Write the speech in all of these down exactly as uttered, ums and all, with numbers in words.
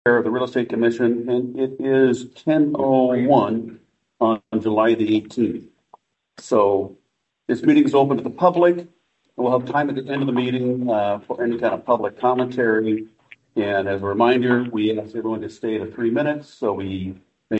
of the Real Estate Commission, and it is ten oh one on July the eighteenth. So this meeting is open to the public, and we'll have time at the end of the meeting uh, for any kind of public commentary. And as a reminder, we ask everyone to stay to three minutes, so we make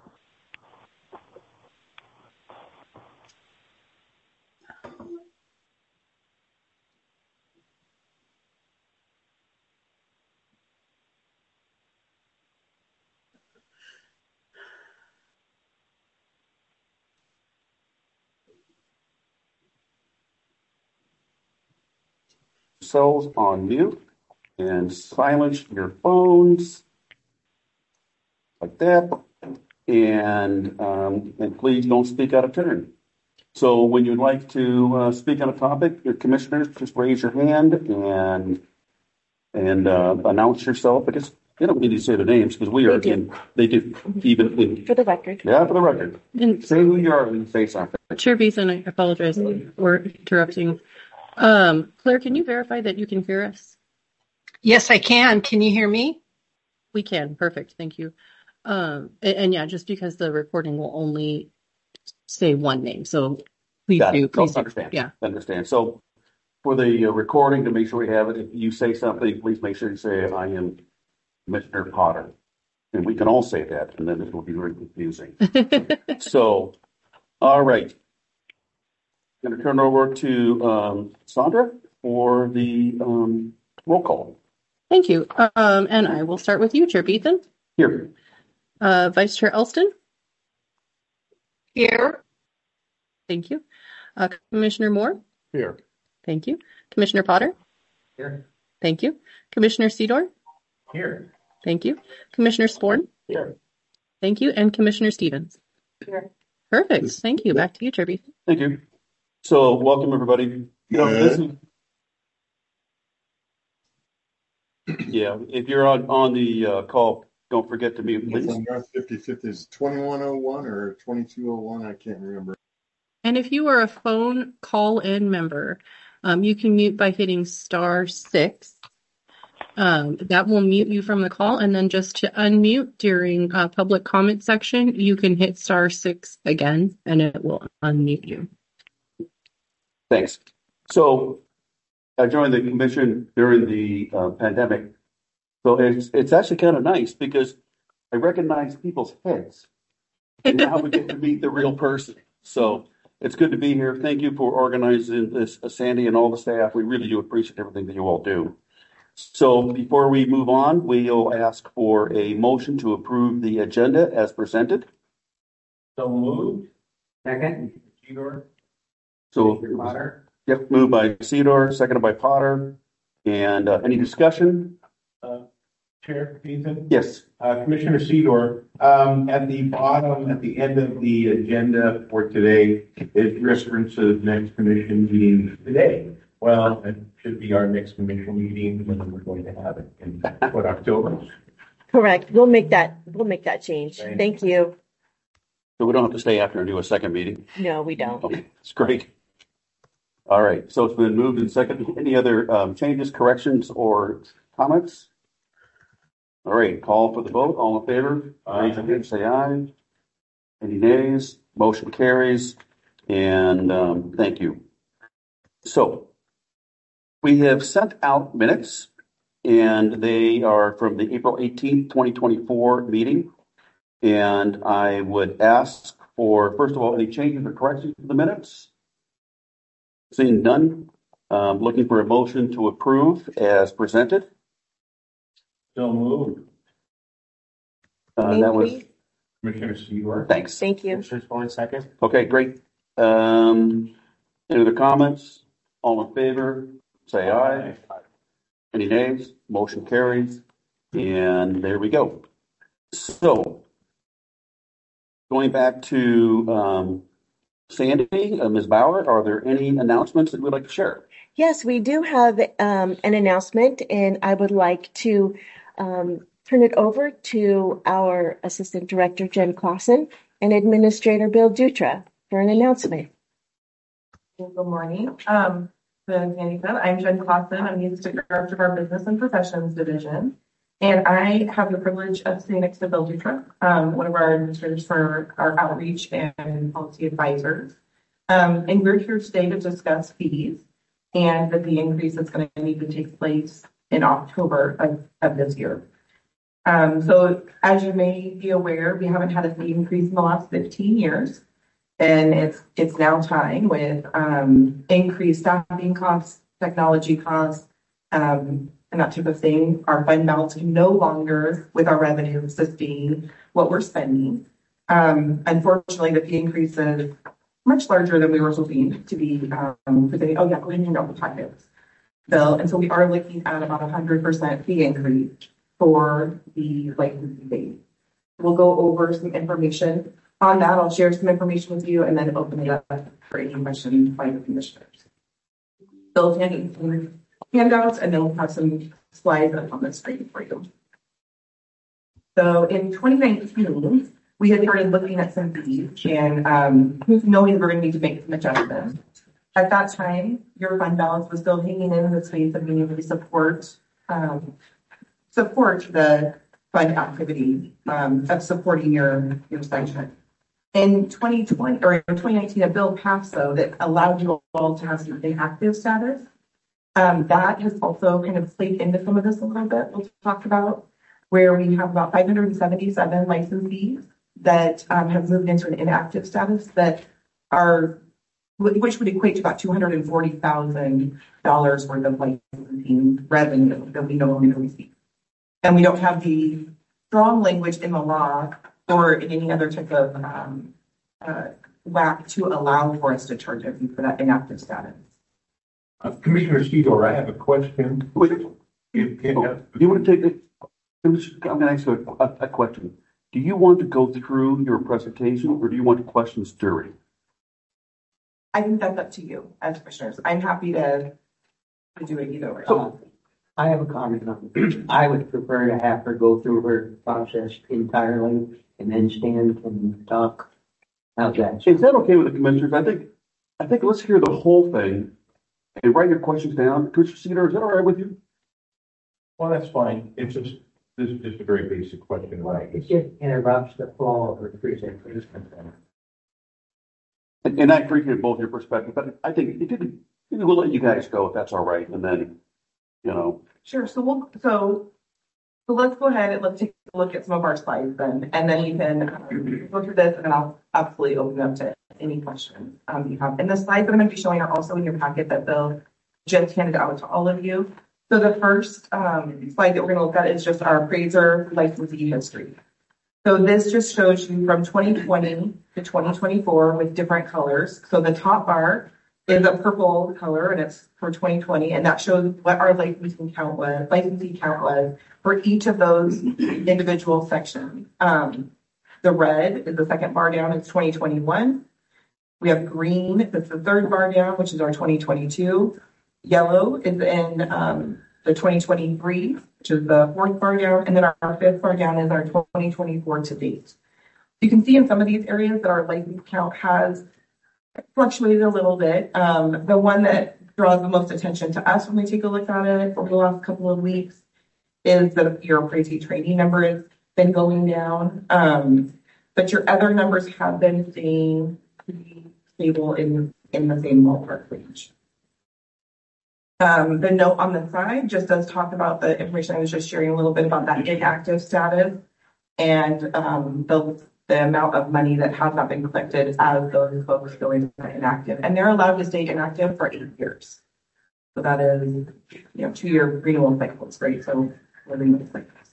yourselves on mute and silence your phones like that. And um, and please don't speak out of turn. So when you'd like to uh, speak on a topic, your commissioners, just raise your hand and and uh, announce yourself. Because they don't need to say their names because we are They do. in. They do even in, For the record. yeah, for the record. And Say who you are when you say something. Chair Beeson, I apologize for interrupting. Um, Claire, can you verify that you can hear us? Yes, I can. Can you hear me? We can. Perfect. Thank you. Um, and, and yeah, just because the recording will only say one name, so please Got do. it. Please do. Understand. Yeah. Understand. So for the uh, recording, to make sure we have it, if you say something, please make sure you say, I am Commissioner Potter. And we can all say that, and then it will be very confusing. So, all right. I'm going to turn it over to um, Sandra for the um, roll call. Thank you. Um, and I will start with you, Chair Beeson. Here. Uh, Vice Chair Elston. Here. Thank you. Uh, Commissioner Moore. Here. Thank you. Commissioner Potter. Here. Thank you. Commissioner Sedor. Here. Thank you. Commissioner Sporn. Here. Thank you. And Commissioner Stevens. Here. Perfect. Thank you. Back to you, Chair Beeson. Thank you. So, welcome everybody. You know, this is, yeah, if you're on, on the uh, call, don't forget to mute, please. North fifty-fifth is twenty-one oh one or twenty-two oh one, I can't remember. And if you are a phone call-in member, um, you can mute by hitting star six. Um, that will mute you from the call, and then just to unmute during uh, public comment section, you can hit star six again, and it will unmute you. Thanks. So, I joined the commission during the uh, pandemic. So it's it's actually kind of nice because I recognize people's heads, and now we get to meet the real person. So it's good to be here. Thank you for organizing this, uh, Sandy and all the staff. We really do appreciate everything that you all do. So before we move on, we'll ask for a motion to approve the agenda as presented. So moved. Second. So, Potter. yep, moved by Sedor, seconded by Potter. And uh, any discussion? Uh, Chair Beeson? Yes. Uh, Commissioner Sedor, um, at the bottom, at the end of the agenda for today, it references next commission meeting today. Well, it should be our next commission meeting when we're going to have it in what, October? Correct. We'll make that, we'll make that change. Thank Thank you. So we don't have to stay after and do a second meeting. No, we don't. Okay, that's great. All right, so it's been moved and second. Any other um, changes, corrections, or comments? All right, call for the vote. All in favor? Raise your hand, say aye. Any nays? Motion carries. And um, thank you. So we have sent out minutes, and they are from the April eighteenth, twenty twenty-four meeting. And I would ask for, first of all, any changes or corrections to the minutes? Seeing none, um, looking for a motion to approve as presented. So moved. Uh, Name, that was, please. Commissioner Sedor. thanks. Thank you. Commissioner Sporn, second. Okay, great. Um, any other comments? All in favor, say aye. Any nays? Motion carries. And there we go. So, going back to um, Sandy, uh, Miz Bauer, are there any announcements that we'd like to share? Yes, we do have um, an announcement, and I would like to um, turn it over to our Assistant Director, Jen Clausen, and Administrator Bill Dutra for an announcement. Good morning. Um, as Sandy said, I'm Jen Clausen. I'm the Assistant Director of our Business and Professions Division. And I have the privilege of sitting next to Bill Dutra, um, one of our administrators for our outreach and policy advisors. Um, and we're here today to discuss fees and the fee increase that's going to need to take place in October of, of this year. Um, so as you may be aware, we haven't had a fee increase in the last fifteen years. And it's it's now time with um, increased staffing costs, technology costs, um, and that type of thing. Our fund balance can no longer, with our revenue, sustain what we're spending. Um, unfortunately, the fee increase is much larger than we were hoping to be. Um, they, oh yeah, go ahead and hand out the packets, Bill. And so we are looking at about a hundred percent fee increase for the licensing fee. We'll go over some information on that. I'll share some information with you and then open it up for any questions by the commissioners. Bill's handing some handouts and then we'll have some slides up on the screen for you. So in twenty nineteen, we had started looking at some fees and um, knowing we're going to need to make some adjustments. At that time, your fund balance was still hanging in the space of being able to support um, support the fund activity um, of supporting your your section. In twenty twenty or in twenty nineteen, a bill passed though that allowed you all to have some inactive status. Um, that has also kind of played into some of this a little bit. We'll talk about where we have about five hundred seventy-seven licensees that um, have moved into an inactive status that are, which would equate to about two hundred forty thousand dollars worth of licensing revenue that we no longer receive. And we don't have the strong language in the law or in any other type of um, uh, W A C to allow for us to charge a fee for that inactive status. Uh, Commissioner Sedor, I have a question. Wait, If, if, oh, do you want to take it? I'm going to ask you a, a, a question. Do you want to go through your presentation or do you want questions during? I think that's up to you as commissioners. I'm happy to, to do it either way. So, I have a comment on it. I would prefer to have her go through her process entirely and then stand and talk. How's that? Is that okay with the commissioners? I think, I think let's hear the whole thing and write your questions down. Commissioner Cedar, is that all right with you? well, that's fine. It's just, this is just a very basic question about It this. just interrupts the flow of her presentation. And, and I appreciate both your perspectives, but I think if you could, we'll let you guys go if that's all right. And then, you know. Sure. So we'll so so let's go ahead and let's take a look at some of our slides then, and then you can um, go through this, and then I'll absolutely open up to any questions um, you have. And the slides that I'm going to be showing are also in your packet that Bill just handed out to all of you. So the first um, slide that we're going to look at is just our appraiser licensee history. So this just shows you from twenty twenty to twenty twenty-four with different colors. So the top bar is a purple color and it's for twenty twenty, and that shows what our licensing count was, licensee count was for each of those individual sections. Um, the red is the second bar down, it's twenty twenty-one. We have green, that's the third bar down, which is our twenty twenty-two. Yellow is in um, the twenty twenty-three, which is the fourth bar down, and then our, our fifth bar down is our twenty twenty-four to date. You can see in some of these areas that our license count has fluctuated a little bit. Um, the one that draws the most attention to us when we take a look at it over the last couple of weeks is that your appraisee training number has been going down, um, but your other numbers have been staying pretty stable in, in the same ballpark range. Um, the note on the side just does talk about the information I was just sharing a little bit about that inactive status and um, the the amount of money that has not been collected as those folks go into inactive. And they're allowed to stay inactive for eight years. So that is, you know, two-year renewal cycles, right? So renewal cycles.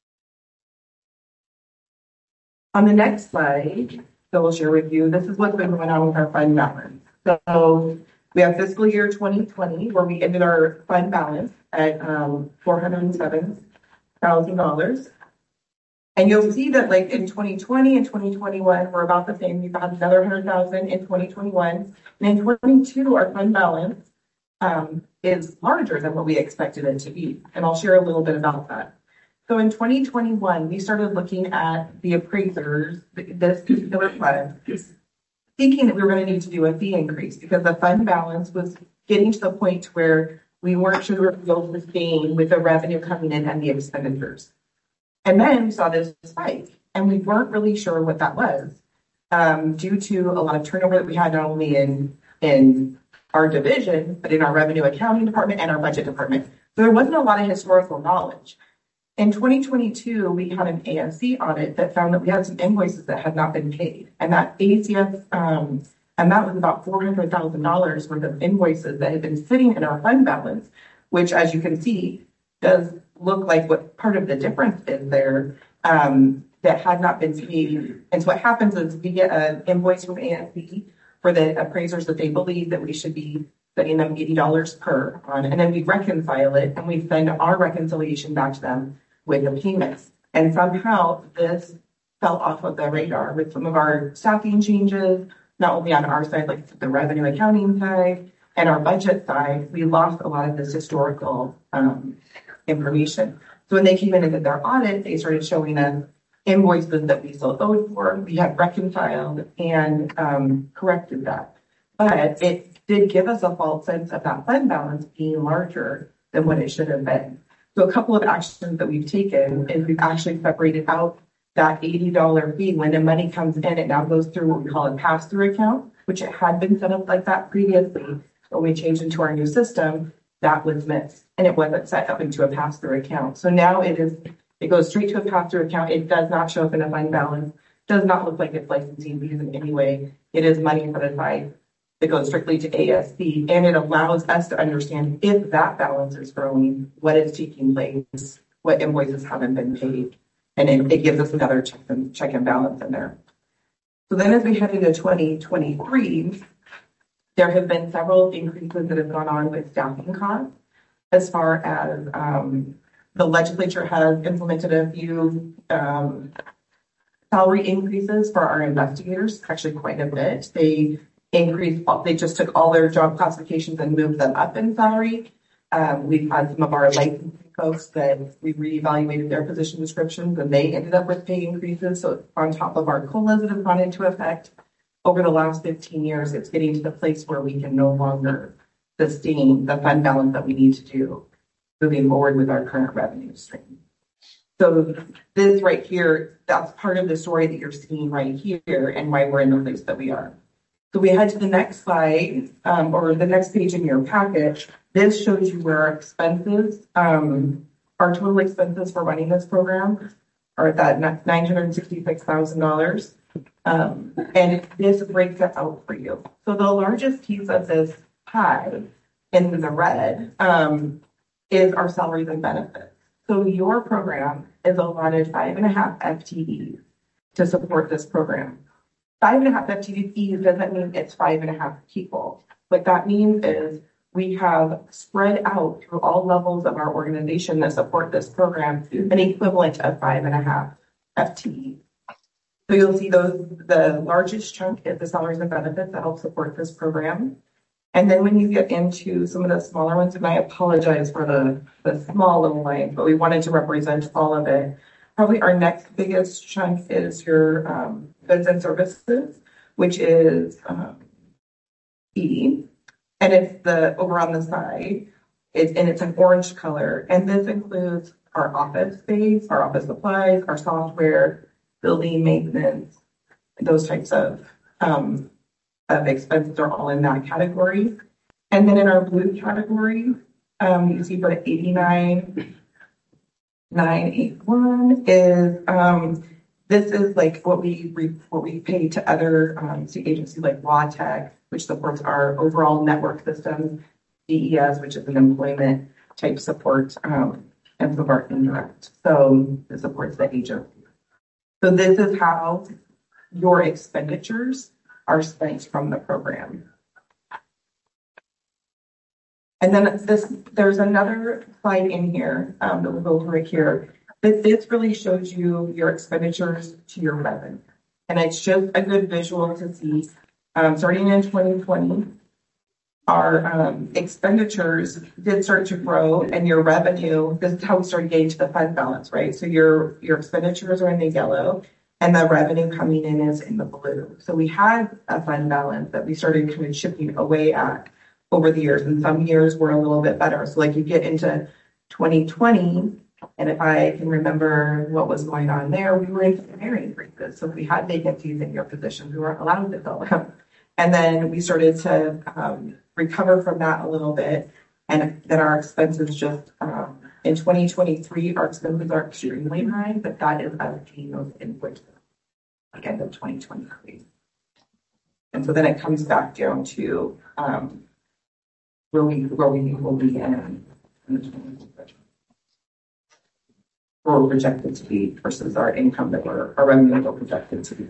On the next slide, so we'll share with you, this is what's been going on with our fund balance. So we have fiscal year twenty twenty, where we ended our fund balance at um, four hundred seven thousand dollars. And you'll see that like in twenty twenty and twenty twenty-one, we're about the same. We've got another one hundred thousand in twenty twenty-one. And in twenty-two, our fund balance um, is larger than what we expected it to be. And I'll share a little bit about that. So in twenty twenty-one, we started looking at the appraisers, this particular fund, thinking that we were going to need to do a fee increase because the fund balance was getting to the point where we weren't sure we were able to sustain with the revenue coming in and the expenditures. And then we saw this spike, and we weren't really sure what that was, um, due to a lot of turnover that we had not only in in our division, but in our revenue accounting department and our budget department. So there wasn't a lot of historical knowledge. In twenty twenty-two, we had an A S C audit that found that we had some invoices that had not been paid. And that A C S um, amount was about four hundred thousand dollars worth of invoices that had been sitting in our fund balance, which, as you can see, does look like what part of the difference is there, um, that had not been paid. And so what happens is we get an invoice from A S C for the appraisers that they believe that we should be setting them eighty dollars per on, and then we reconcile it and we send our reconciliation back to them with the payments. And somehow this fell off of the radar with some of our staffing changes, not only on our side, like the revenue accounting side and our budget side. We lost a lot of this historical um, information. So when they came in and did their audit, they started showing us invoices that we still owed for. We had reconciled and um, corrected that. But it did give us a false sense of that fund balance being larger than what it should have been. So a couple of actions that we've taken is we've actually separated out that eighty dollars fee. When the money comes in, it now goes through what we call a pass-through account, which it had been set up like that previously. When we changed into our new system, that was missed and it wasn't set up into a pass-through account. So now it is, it goes straight to a pass-through account. It does not show up in a fund balance, does not look like it's licensing fees in any way. It is money set aside. It goes strictly to A S C, and it allows us to understand if that balance is growing, what is taking place, what invoices haven't been paid, and it, it gives us another check and, check and balance in there. So then as we head into twenty twenty-three, there have been several increases that have gone on with staffing costs, as far as um, the legislature has implemented a few um, salary increases for our investigators, actually quite a bit. They increased, they just took all their job classifications and moved them up in salary. Um, we've had some of our licensing folks that we reevaluated their position descriptions and they ended up with pay increases. So on top of our COLAs that have gone into effect over the last fifteen years, it's getting to the place where we can no longer sustain the fund balance that we need to do moving forward with our current revenue stream. So this right here, that's part of the story that you're seeing right here and why we're in the place that we are. So we head to the next slide, um, or the next page in your package. This shows you where our expenses, um, our total expenses for running this program are at that nine hundred sixty-six thousand dollars. Um, and this breaks it out for you. So the largest piece of this pie in the red um, is our salaries and benefits. So your program is allotted five and a half F T Es to support this program. Five and a half F T Es doesn't mean it's five and a half people. What that means is we have spread out through all levels of our organization that support this program an equivalent of five and a half F T Es. So you'll see those, the largest chunk is the salaries and benefits that help support this program. And then when you get into some of the smaller ones, and I apologize for the, the small little line, but we wanted to represent all of it. Probably our next biggest chunk is your um, goods and services, which is um, E. And it's the over on the side, it's, and it's an orange color. And this includes our office space, our office supplies, our software, building maintenance, those types of um, of expenses are all in that category. And then in our blue category, um, you see about eighty-nine nine eighty-one is um, this is like what we re, what we pay to other um, state agencies like WATEC, which supports our overall network system, D E S, which is an employment type support, um, and some of our indirect. So it supports the agency. So this is how your expenditures are spent from the program. And then this, there's another slide in here um, that we'll go through it here. But this really shows you your expenditures to your revenue. And it's just a good visual to see. Um, starting in twenty twenty, our um, expenditures did start to grow and your revenue, this is how we started getting to the fund balance, right? So your, your expenditures are in the yellow and the revenue coming in is in the blue. So we had a fund balance that we started kind of chipping away at over the years, and some years were a little bit better. So like you get into twenty twenty, And if I can remember what was going on there, we were in hiring freezes. So if we had vacancies in your positions, we weren't allowed to fill them. And then we started to um, recover from that a little bit. And then our expenses just, um, in twenty twenty-three, our expenses are extremely high, but that is us paying those inputs at the end of twenty twenty-three. And so then it comes back down to um, where we where we will be in, in the twenty twenty-three. Where we're projected to be versus our income that we're, our revenue that we're projected to be.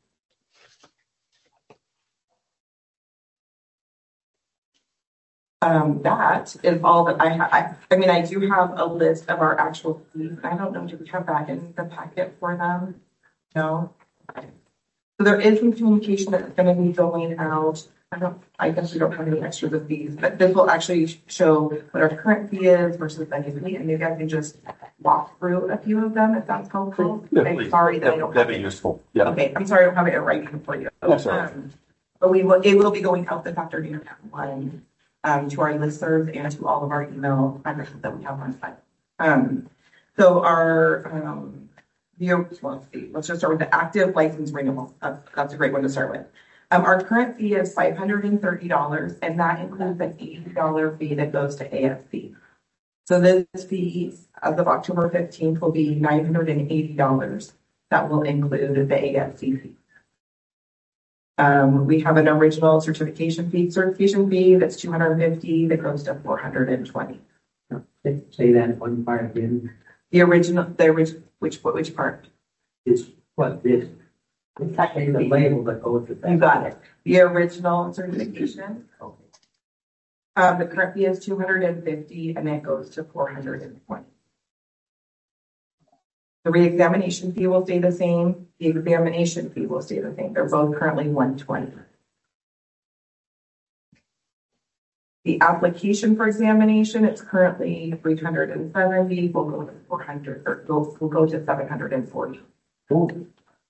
Um, that is all that I have. I, I mean, I do have a list of our actual fees. I don't know, do we have that in the packet for them? No. Okay. So there is some communication that's going to be going out. I don't, I guess we don't have any extras of fees, but this will actually show what our current fee is versus the new fee, and maybe I can just walk through a few of them if that's helpful. Yeah, I'm please. sorry that I don't That'd have be it. useful. Yeah. Okay, I'm sorry I don't have it in writing for you. That's all right. Um, but we will, it will be going out this afternoon at one. Um, to our listservs and to all of our email addresses that we have on file. Um, so our, um, the, well, let's see, let's just start with the active license renewal. That's, that's a great one to start with. Um, our current fee is five hundred thirty dollars, and that includes an eighty dollars fee that goes to A S C. So this fee, as of October fifteenth, will be nine hundred eighty dollars. That will include the A S C fee. Um, we have an original certification fee, certification fee that's two hundred fifty dollars that goes to four hundred twenty dollars. Say that one part again. The original, the original, which, which part? Is what this, it's actually the label that goes with that. You got it. The original certification. Okay. Um, the current fee is two hundred fifty dollars and it goes to four hundred twenty dollars. The reexamination fee will stay the same. The examination fee will stay the same. They're both currently one hundred twenty dollars. The application for examination, it's currently three hundred seventy dollars. We'll go to four hundred dollars, or we'll, we'll go to seven hundred forty dollars. Cool.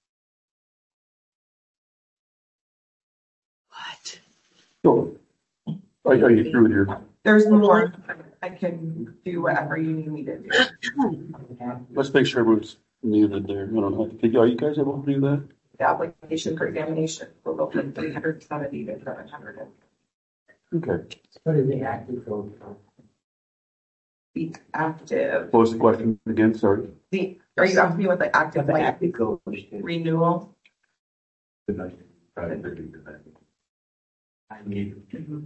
What? Sure. Are, are you through with your? There's more. I can do whatever you need me to do. Let's make sure everyone's muted there. I don't know. Are you guys able to do that? The application for examination will go from three hundred seventy to seven hundred. Okay. What is the active code? Be active. What was the question again? Sorry. The, are you asking me what the active The like active code is. renewal? I need.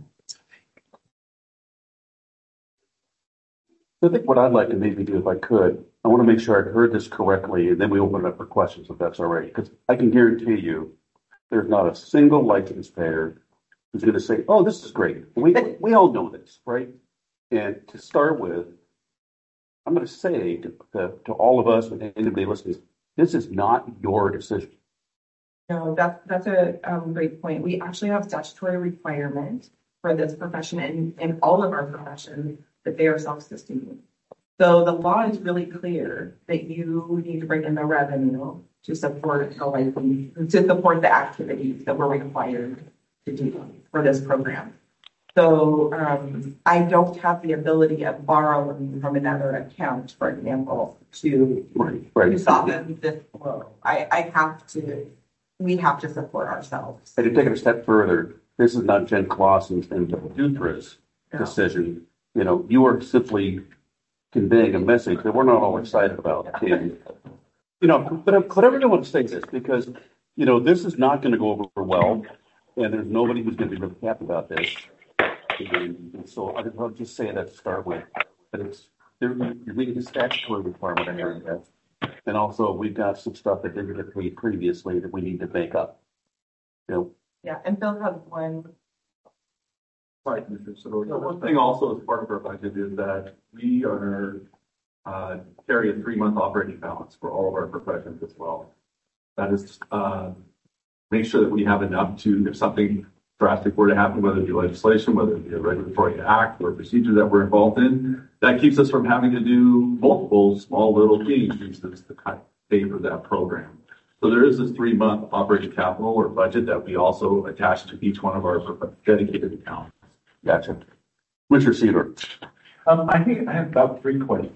I think what I'd like to maybe do, if I could, I want to make sure I heard this correctly, and then we open it up for questions, if that's all right. Because I can guarantee you, there's not a single license payer who's going to say, "Oh, this is great." We we all know this, right? And to start with, I'm going to say to, to, to all of us and anybody listening, this is not your decision. No, that's that's a um, great point. We actually have statutory requirement for this profession and, and all of our professions that they are self-sustaining. So the law is really clear that you need to bring in the revenue to support the license, to support the activities that we're required to do for this program. So um, I don't have the ability of borrowing from another account, for example, to, Right, right. to soften this blow. I, I have to, we have to support ourselves. And to take it a step further, this is not Jen Clausen's and Dutra's No. decision. You know, you are simply conveying a message that we're not all excited about. And, you know, but, I- but I really want to say this because, you know, this is not going to go over well, and there's nobody who's going to be really happy about this. And, and so I- I'll just say that to start with. But it's, there, you're reading the statutory requirement, I heard that. And also, we've got some stuff that didn't get paid previously that we need to make up. You know, Yeah, and Phil has one. Right, Mister So the one thing also as part of our budget is that we are uh, carry a three-month operating balance for all of our professions as well. That is, uh, make sure that we have enough to, if something drastic were to happen, whether it be legislation, whether it be a regulatory act or procedure that we're involved in, that keeps us from having to do multiple small little change pieces to kind of pay for that program. So there is this three-month operating capital or budget that we also attach to each one of our dedicated accounts. gotcha. Mister Cedar. Um, I think I have about three questions.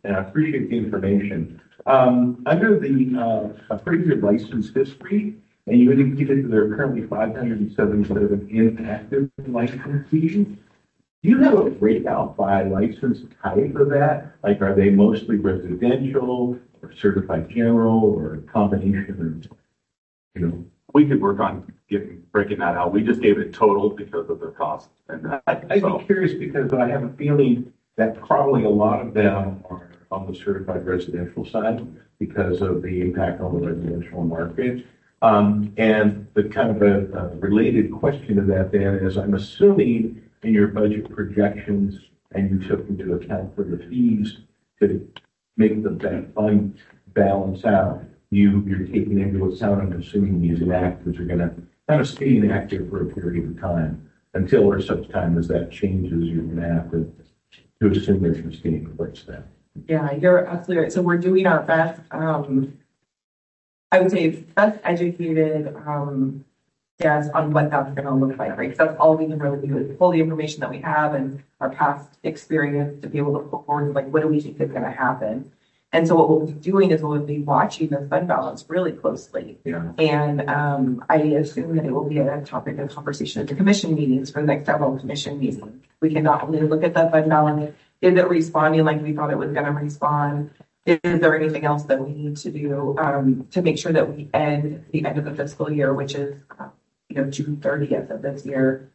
and I appreciate the information. Um, under the uh, appraiser license history, and you indicated that there are currently five hundred seventy-seven inactive licensees. Do you have a breakout by license type of that? Like, are they mostly residential or certified general or a combination of, you know? We could work on getting, breaking that out. We just gave it total because of the cost. And that, I- I'd so, be curious because I have a feeling that probably a lot of them are on the certified residential side because of the impact on the residential market. Um, and the kind of a, a related question to that then is, I'm assuming in your budget projections and you took into account for the fees to make the ba- fund balance out, you, you're taking into account, I'm assuming these inactives are gonna kind of stay inactive for a period of time until or such time as that changes, you're gonna have to, to assume there's a staying in place then. Yeah, you're absolutely right. So we're doing our best, um, I would say best educated, um, guess on what that's going to look like, right? Because that's all we can really do is pull the information that we have and our past experience to be able to put forward, like, what do we think is going to happen? And so what we'll be doing is we'll be watching the fund balance really closely. Yeah. And um, I assume that it will be a topic of conversation at the commission meetings for the next several commission meetings. We can not only look at the fund balance, is it responding like we thought it was going to respond? Is there anything else that we need to do um, to make sure that we end the end of the fiscal year, which is, uh, you know, June thirtieth of this year,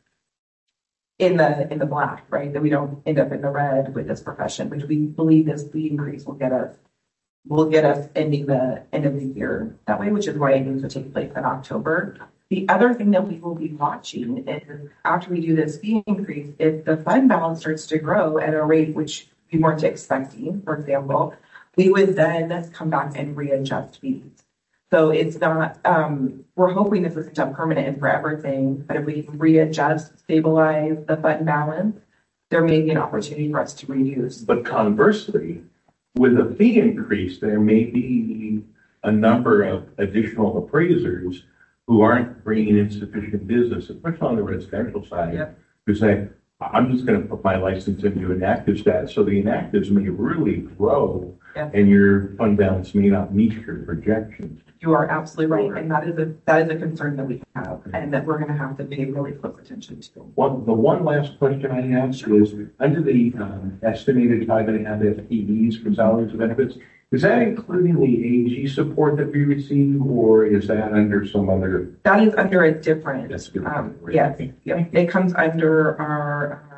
in the in the black, right? That we don't end up in the red with this profession, which we believe this fee increase will get us, will get us ending the end of the year that way, which is why it needs to take place in October. The other thing that we will be watching is after we do this fee increase, if the fund balance starts to grow at a rate which we weren't expecting, for example, we would then come back and readjust fees. So it's not, um, we're hoping this isn't a permanent and forever thing, but if we can readjust, stabilize the fund balance, there may be an opportunity for us to reduce. But conversely, with a fee increase, there may be a number of additional appraisers who aren't bringing in sufficient business, especially on the residential side, Yep. who say, I'm just going to put my license into inactive status. So the inactives may really grow Yep. and your fund balance may not meet your projections. You are absolutely right, and that is a that is a concern that we have, and that we're going to have to pay really close attention to. One, the one last question I have is, under the um, estimated five and a half F T Es for salaries and benefits, is that including the A G support that we receive, or is that under some other? That is under a different. That's different. Um, yes, yeah, it comes under our. Uh,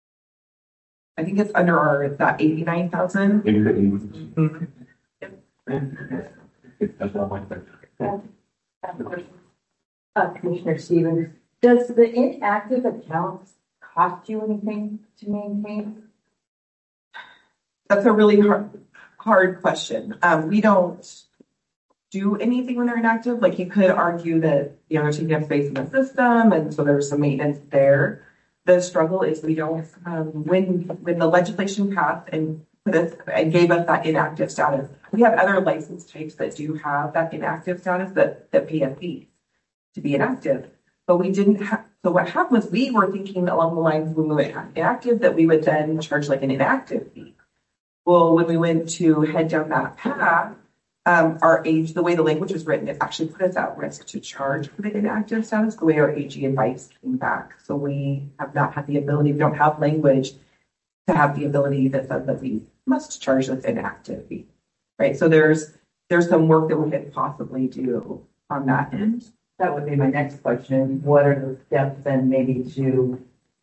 I think it's under our that eighty nine thousand. Mm-hmm. That's all my question. Uh, Commissioner Stevens, does the inactive accounts cost you anything to maintain? That's a really hard hard question. Um, we don't do anything when they're inactive. Like, you could argue that, you know, they're taking up space in the system, and so there's some maintenance there. The struggle is we don't, um, when when the legislation passed and put us and gave us that inactive status, we have other license types that do have that inactive status that that pay a fee to be inactive, but we didn't have. So what happened was we were thinking along the lines when we went inactive that we would then charge like an inactive fee. Well, when we went to head down that path, um, our age, the way the language was written, it actually put us at risk to charge for the inactive status, the way our A G advice came back. So we have not had the ability, we don't have language to have the ability that says that we must charge this inactive fee, right? So there's there's some work that we could possibly do on that end. That would be my next question. What are the steps then maybe to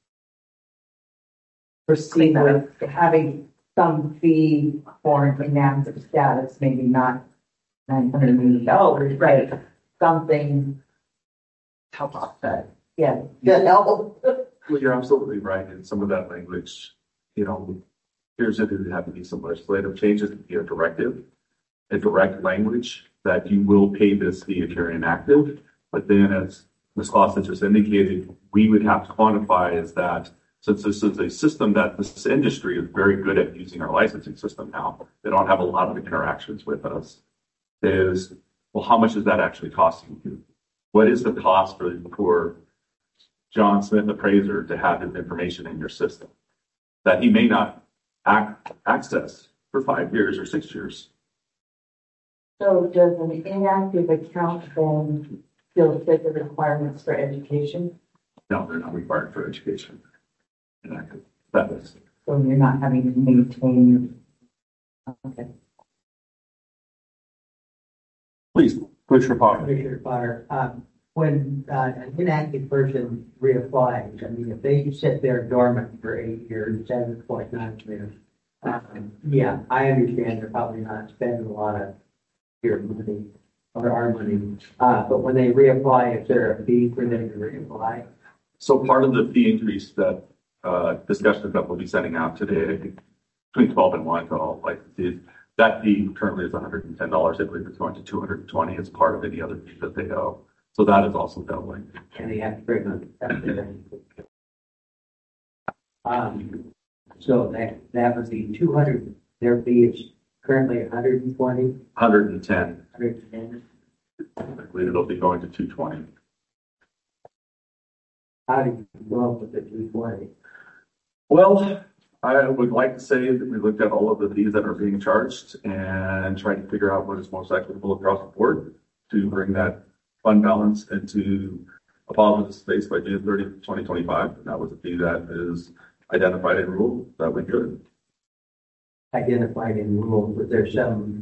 proceed with having some fee for an inactive status, maybe not nine hundred eighty dollars, right? Something Help offset. Yeah, good help. Well, you're absolutely right. In some of that language, you know, here's it would have to be some legislative changes to be a directive, a direct language that you will pay this fee if you're inactive. But then, as Miz Clausen just indicated, we would have to quantify is that since this is a system that this industry is very good at using our licensing system now, they don't have a lot of interactions with us, is, well, how much is that actually costing you? What is the cost for, for John Smith, appraiser, to have his information in your system that he may not ac- access for five years or six years. So does an inactive account then still fit the requirements for education? No, they're not required for education. And I could, that is, So you're not having to maintain. Okay. Please, Commissioner Potter. Commissioner Potter, um, when uh, an inactive person reapplies, I mean, if they sit there dormant for eight years, seven point nine years, um, yeah, I understand they're probably not spending a lot of your money or our money. Uh, but when they reapply, is there a fee for them to reapply? so part of the fee increase that, uh, discussion that we'll be sending out today, I think between twelve and one to all licensees, that fee currently is one hundred and ten dollars. I believe it's going to two hundred and twenty as part of any other fee that they owe. So that is also doubling. And they have to bring them up to them. Um, so that, that would be two hundred, their fee is currently one hundred and twenty, one hundred and ten, one hundred and ten. I believe it'll be going to two twenty. How did you go up with the two twenty? Well, I would like to say that we looked at all of the fees that are being charged and tried to figure out what is most equitable across the board to bring that fund balance into a positive space by June thirtieth, twenty twenty-five. And that was a fee that is identified in rule that we could. Identified in rules, was there some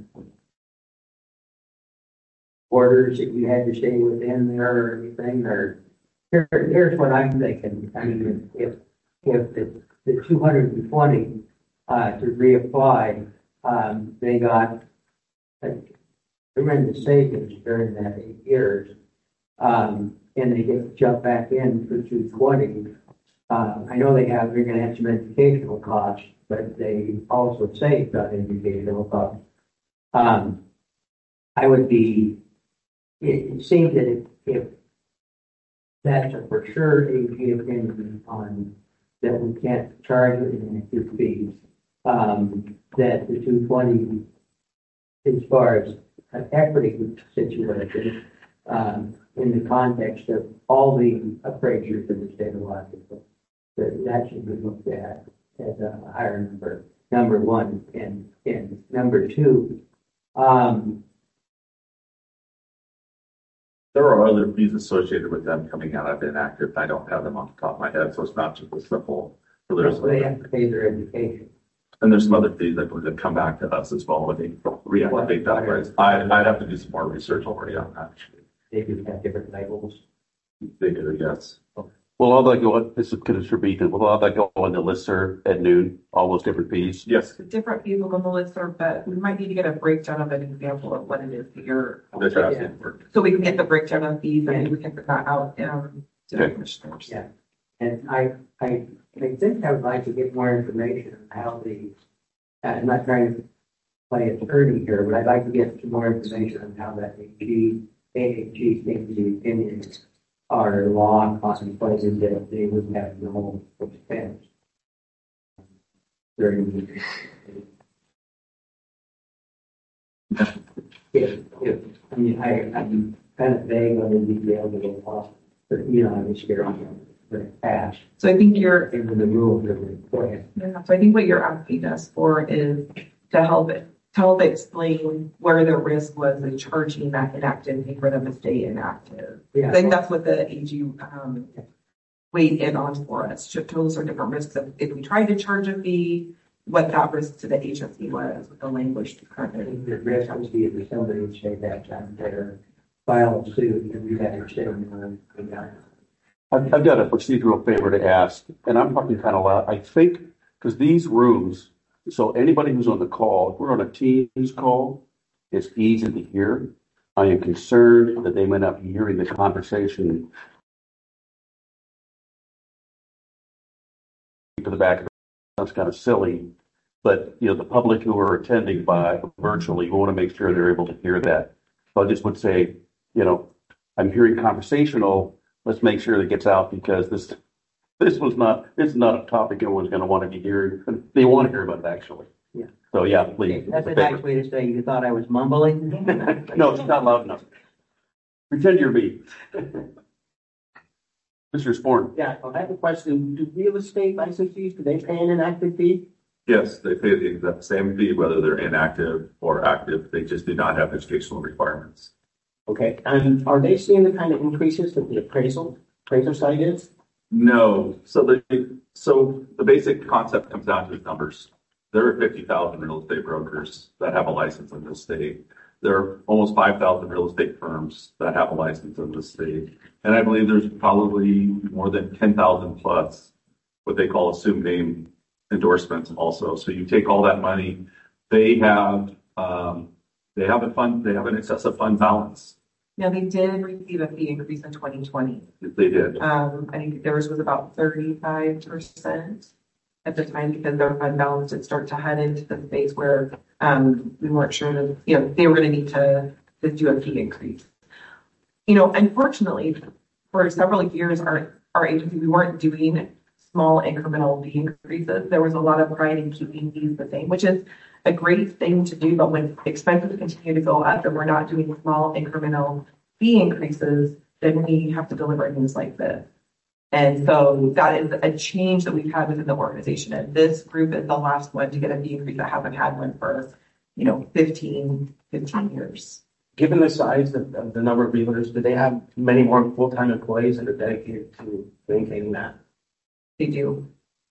orders that you had to stay within there or anything, or here, here's what I'm thinking. I mean, if, if the, the two hundred and twenty, uh, to reapply, um, they got a tremendous savings during that eight years, um, and they get to jump back in for two twenty. Uh, I know they have, they're gonna have some educational costs, but they also saved on educational costs. Um, I would be, it, it seems that if, if that's a for sure A G opinion on that we can't charge it in active fees, um, that the two twenty, as far as an equity situation, um, in the context of all the appraisers in the state of Washington, that that should be looked at as a higher number, number one. And, and number two, um, There are other fees associated with them coming out of inactive. I don't have them off the top of my head, so it's not just a simple. So there's, they have to pay their education. and there's some other fees that would come back to us as well when they reactivate that price. I, I'd have to do some more research already on that. They do have different labels. They do, yes. Will all that go, this is Commissioner Beaton, will all that go on the listserv at noon, all those different fees? Yes. The different fees will go on the list, sir, but we might need to get a breakdown of an example of what it is that you're. That's what I was asking for. So we can get the breakdown of fees and we can put that out, um, to the Okay. commissioners. Yeah. And I, I, I think I would like to get more information on how the, I'm not trying to play attorney here, but I'd like to get some more information on how that A G, A A G thinks the opinions are law contemplated that they would have no expense during the. If, if, I mean, I, I'm kind of vague on the details of the law, but you know, I'm scared for the past. So I think you're, Into the rules of the plan. yeah, so I think what you're asking us for is to help it, to help explain where the risk was in charging that inactive fee for them to stay inactive. I think that's what the A G, um, weighed in on for us, to tell us our different risks of if we tried to charge a fee, what that risk to the agency was with the language currently. The risk would be if somebody would say that time there, file a suit and we had to say, no, I've, I've got a procedural favor to ask, and I'm talking kind of loud. I think, because these rooms, so anybody who's on the call, if we're on a Teams call, it's easy to hear. I am concerned that they may not be hearing the conversation to the back. Sounds kind of silly, but you know, the public who are attending by virtually, we want to make sure they're able to hear that. So I just would say, you know, I'm hearing conversational. Let's make sure that gets out, because this this was not this is not a topic everyone's going to want to be hearing. They want to hear about it, actually. Yeah. So yeah, please. That's a nice way to say you thought I was mumbling. No, it's not loud enough. Pretend you're me. Mister Sporn. Yeah, I have a question. Do real estate licensees, do they pay an inactive fee? Yes, they pay the exact same fee whether they're inactive or active. They just do not have educational requirements. Okay, and are they seeing the kind of increases that the appraisal, appraiser side is? No. So the so the basic concept comes down to the numbers. There are fifty thousand real estate brokers that have a license in this state. There are almost five thousand real estate firms that have a license in this state. And I believe there's probably more than ten thousand plus what they call assumed name endorsements also. So you take all that money, they have um, they have a fund, they have an excessive fund balance. Now, they did receive a fee increase in twenty twenty. They did. Um, I think theirs was about thirty-five percent at the time because their fund balance did start to head into the space where um, we weren't sure that, you know, they were going to need to, to do a fee increase. You know, unfortunately, for several years, our, our agency, we weren't doing small incremental fee increases. There was a lot of pride in keeping fees the same, which is a great thing to do. But when expenses continue to go up and we're not doing small incremental fee increases, then we have to deliver news like this. And so that is a change that we've had within the organization. And this group is the last one to get a fee increase that haven't had one for, you know, fifteen, fifteen years. Given the size of, of the number of realtors, do they have many more full-time employees that are dedicated to maintaining that? They do.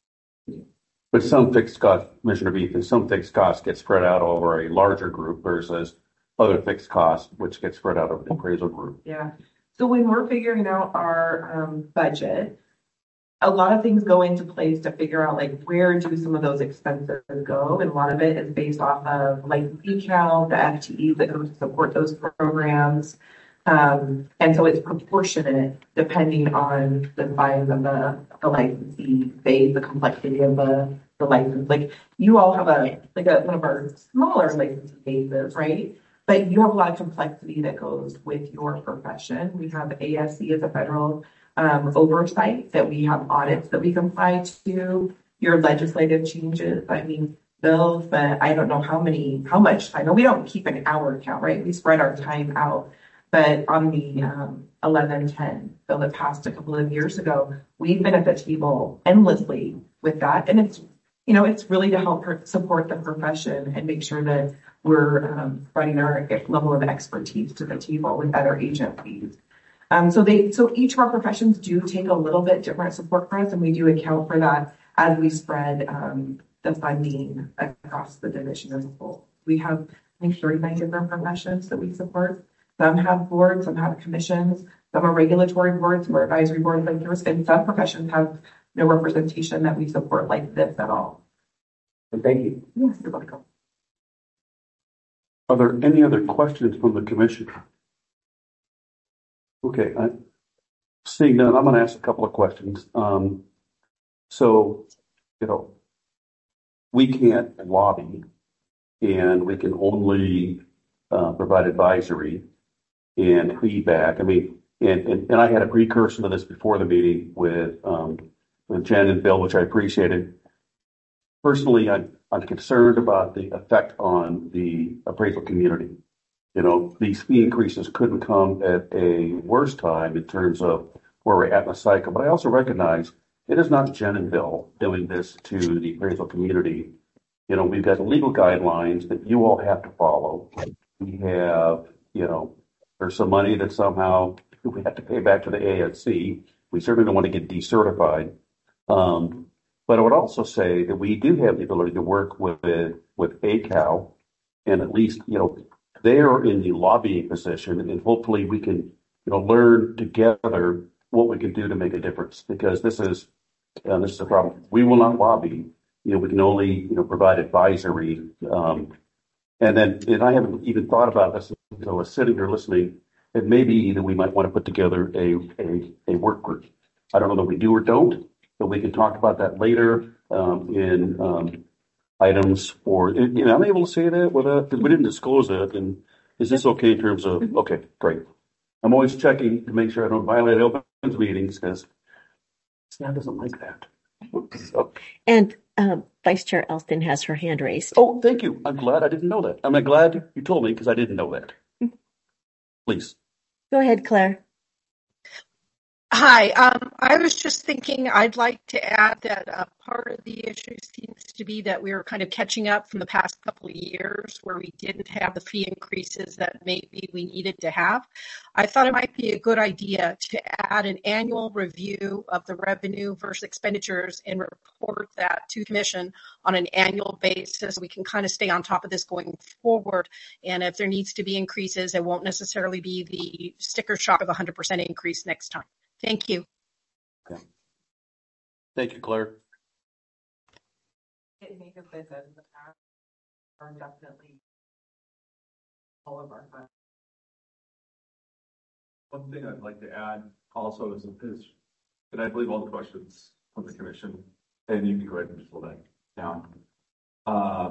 But some fixed cost, Commissioner Beatty, some fixed costs get spread out over a larger group versus other fixed costs, which get spread out over the appraisal group. Yeah. So when we're figuring out our um, budget, a lot of things go into place to figure out like where do some of those expenses go, and a lot of it is based off of licensee count, the F T Es that go to support those programs, um, and so it's proportionate depending on the size of the, the licensee base, the complexity of the, the license. Like you all have a like a one of our smaller licensee bases, right? But you have a lot of complexity that goes with your profession. We have A S C as a federal um, oversight, that we have audits that we comply to, your legislative changes. I mean, bills, but I don't know how many, how much time. We don't keep an hour count, right? We spread our time out. But on the um, eleven ten bill that passed a couple of years ago, we've been at the table endlessly with that. And it's, you know, it's really to help support the profession and make sure that we're um, bringing our level of expertise to the table with other agencies. Um, so they, so each of our professions do take a little bit different support for us, and we do account for that as we spread um, the funding across the division as a whole. We have, I think, thirty-nine different professions that we support. Some have boards, some have commissions, some are regulatory boards, some are advisory boards like yours, and some professions have no representation that we support like this at all. And thank you. Yes, you're welcome. Are there any other questions from the commission? Okay, I, seeing none, I'm going to ask a couple of questions. Um, so, you know, we can't lobby, and we can only uh, provide advisory and feedback. I mean, and, and, and I had a precursor to this before the meeting with um, with Jen and Bill, which I appreciated. Personally, I, I'm concerned about the effect on the appraisal community. You know, these fee increases couldn't come at a worse time in terms of where we're at in the cycle. But I also recognize it is not Jen and Bill doing this to the appraisal community. You know, we've got legal guidelines that you all have to follow. We have, you know, there's some money that somehow we have to pay back to the A S C. We certainly don't want to get decertified. Um, but I would also say that we do have the ability to work with with A C A L, and at least, you know, they're in the lobbying position, and hopefully we can, you know, learn together what we can do to make a difference. Because this is uh, this is a problem. We will not lobby. You know, we can only, you know, provide advisory. Um, and then, and I haven't even thought about this until I was sitting here listening. And maybe that we might want to put together a, a, a work group. I don't know that we do or don't, but we can talk about that later um, in um, items for, you know, I'm able to say that without, because we didn't disclose it. And is this okay in terms of, okay, great. I'm always checking to make sure I don't violate open meetings, because Stan doesn't like that. So. And um, Vice Chair Elston has her hand raised. Oh, thank you. I'm glad I didn't know that. I'm glad you told me, because I didn't know that. Please. Go ahead, Claire. Hi, um, I was just thinking I'd like to add that uh, part of the issue seems to be that we were kind of catching up from the past couple of years where we didn't have the fee increases that maybe we needed to have. I thought it might be a good idea to add an annual review of the revenue versus expenditures and report that to the commission on an annual basis. We can kind of stay on top of this going forward. And if there needs to be increases, it won't necessarily be the sticker shock of one hundred percent increase next time. Thank you. Okay. Thank you, Claire. It may have been in the past, or definitely all of our funds. One thing I'd like to add also is, is that I believe all the questions from the commission, and you can go ahead and slow that down. Uh,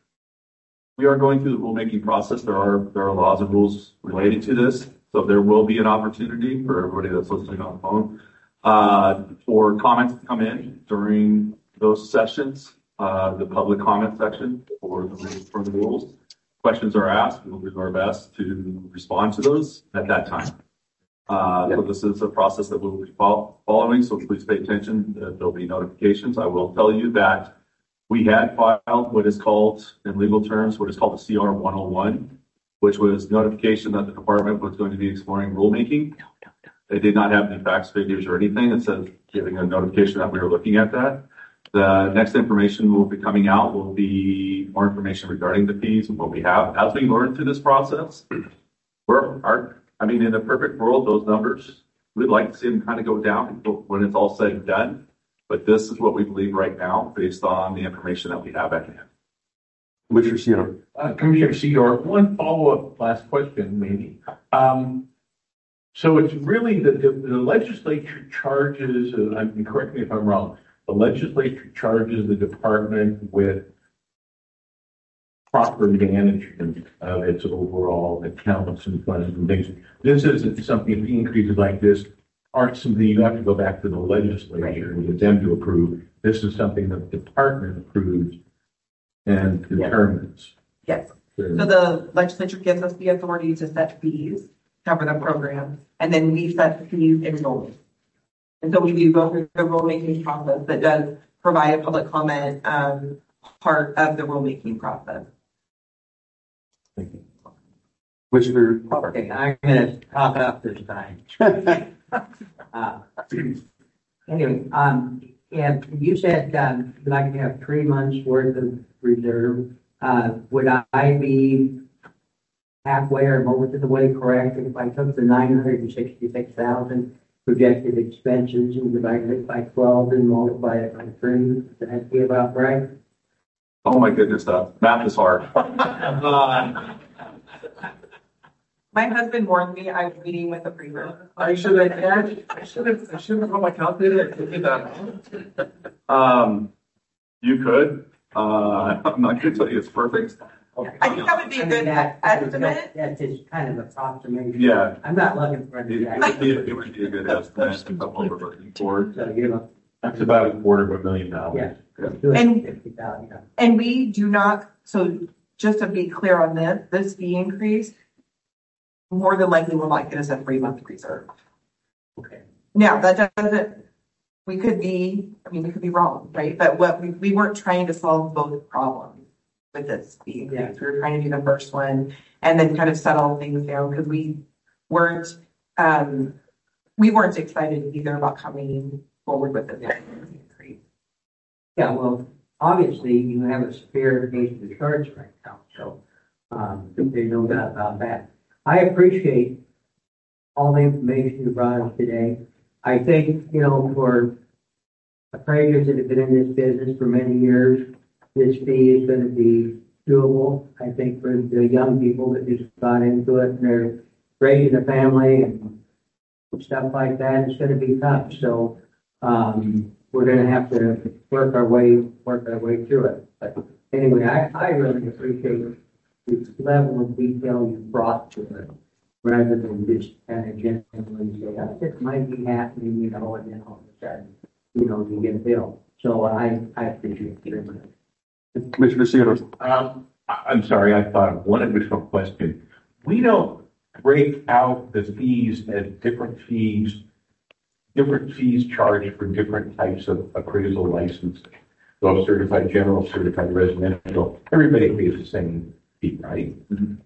we are going through the rulemaking process. There are there are laws and rules related to this. So there will be an opportunity for everybody that's listening on the phone uh, for comments to come in during those sessions, uh, the public comment section for the, for the rules. Questions are asked. We'll do our best to respond to those at that time. Uh, so this is a process that we'll be following, so please pay attention. There'll be notifications. I will tell you that we had filed what is called, in legal terms, what is called a C R one oh one. Which was notification that the department was going to be exploring rulemaking. They did not have any facts, figures, or anything. It says giving a notification that we were looking at that. The next information will be coming out will be more information regarding the fees and what we have. As we learn through this process, we're, our, I mean, in a perfect world, those numbers, we'd like to see them kind of go down when it's all said and done. But this is what we believe right now based on the information that we have at hand. Commissioner Cedar. Uh, Commissioner Cedar, one follow-up last question, maybe. Um, so it's really the, the, the legislature charges, uh, I mean, correct me if I'm wrong, the legislature charges the department with proper management of its overall accounts and funds and things. This isn't something, fee increases like this aren't something you have to go back to the legislature and get them to approve. This is something that the department approves and determines. Yes. So the legislature gives us the authority to set fees, cover the program, and then we set the fees in rules. And so we do go through the rulemaking process that does provide a public comment um, part of the rulemaking process. Thank you. Commissioner Potter. Okay, I'm going to talk up this time. uh, anyway, um, yeah, you said um, you'd like to have three months worth of reserve. Uh, would I be halfway or most of the way correct if I took the nine hundred sixty-six thousand projected expenses and divided it by twelve and multiplied it by three? Would that be about right? Oh my goodness, uh, math is hard. uh, My husband warned me I was meeting with a preacher. I should have had, I should have, I should have got my calculator and figured that out. Um, you could. Uh, I'm not going to tell you it's perfect. Okay. I think that would be a good that, estimate. That's just kind of approximation. Yeah. I'm not looking for It, any. it, would be, it would be a good estimate of what we're looking for. So, you know, That's about a quarter of a million dollars. yeah. And- fifty thousand, yeah. And we do not, so just to be clear on this, this fee increase, more than likely will not get us a three month reserve. Okay. Now, that doesn't, we could be, I mean, we could be wrong, right? But what we, we weren't trying to solve both problems with this fee increase. Yeah. We were trying to do the first one and then kind of settle things down because we weren't, um, we weren't excited either about coming forward with this increase. Yeah, well, obviously you have a severe case of the church right now, so um, there's no doubt about that. I appreciate all the information you brought us today. I think, you know, for appraisers that have been in this business for many years, this fee is going to be doable. I think for the young people that just got into it and they're raising a family and stuff like that, it's going to be tough. So um, we're going to have to work our way work our way through it. But anyway, I, I really appreciate the level of detail you brought to it, rather than just kind of generally say, oh, this might be happening, you know, and then all of a sudden, you know, you get a bill. So I, I appreciate it very much. Commissioner Cedar. Um, I- I'm sorry, I thought of one additional question. We don't break out the fees as different fees different fees charged for different types of appraisal licensing. So certified general, certified residential, everybody pays the same fee, right? Mm-hmm.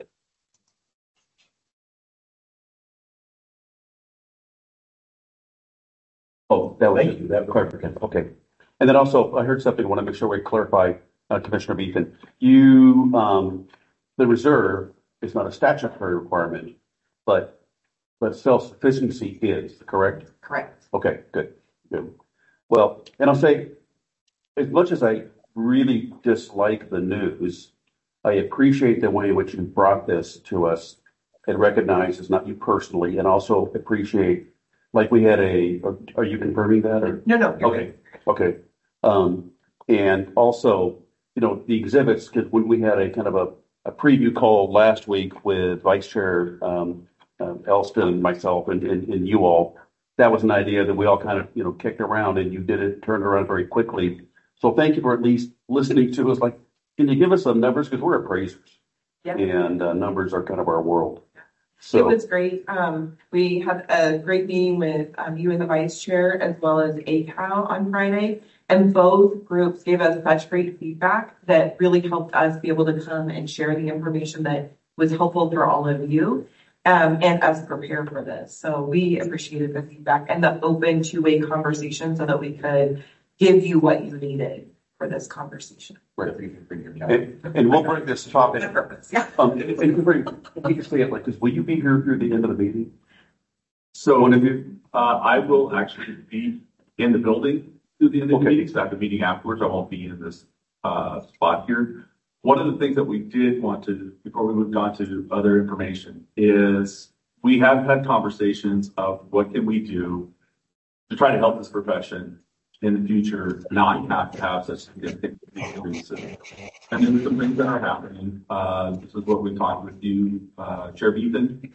Oh, that was Thank you. That clarification. Okay. And then also, I heard something. I want to make sure we clarify, uh, Commissioner Beaton. You, um, the reserve is not a statutory requirement, but but self-sufficiency is, correct? Correct. Okay, good, good. Well, and I'll say, as much as I really dislike the news, I appreciate the way in which you brought this to us and recognize it's not you personally, and also appreciate, like we had a, are you confirming that or? No, no. you're Okay, okay. Um, and also, you know, the exhibits, because when we had a kind of a, a preview call last week with Vice Chair um, uh, Elston, myself, and, and, and you all, that was an idea that we all kind of, you know, kicked around, and you did it, turned around very quickly. So thank you for at least listening to us. Like, can you give us some numbers? Because we're appraisers, Yeah. and uh, numbers are kind of our world. It So was great. Um, we had a great meeting with um, you and the vice chair, as well as A C A L on Friday. And both groups gave us such great feedback that really helped us be able to come and share the information that was helpful for all of you, um, and us prepare for this. So we appreciated the feedback and the open two-way conversation so that we could give you what you needed for this conversation. right. And, and we'll bring this topic. On purpose, yeah. Um, and, and bring, we can say it like this. Will you be here through the end of the meeting? So One of you? uh, I will actually be in the building through the end of the Okay. meeting. So I have the meeting afterwards. I won't be in this uh, spot here. One of the things that we did want to, before we moved on to other information, is we have had conversations of what can we do to try to help this profession in the future not have to have such significant increases. And then some things that are happening. Uh, this is what we talked with you, uh, Chair Beaton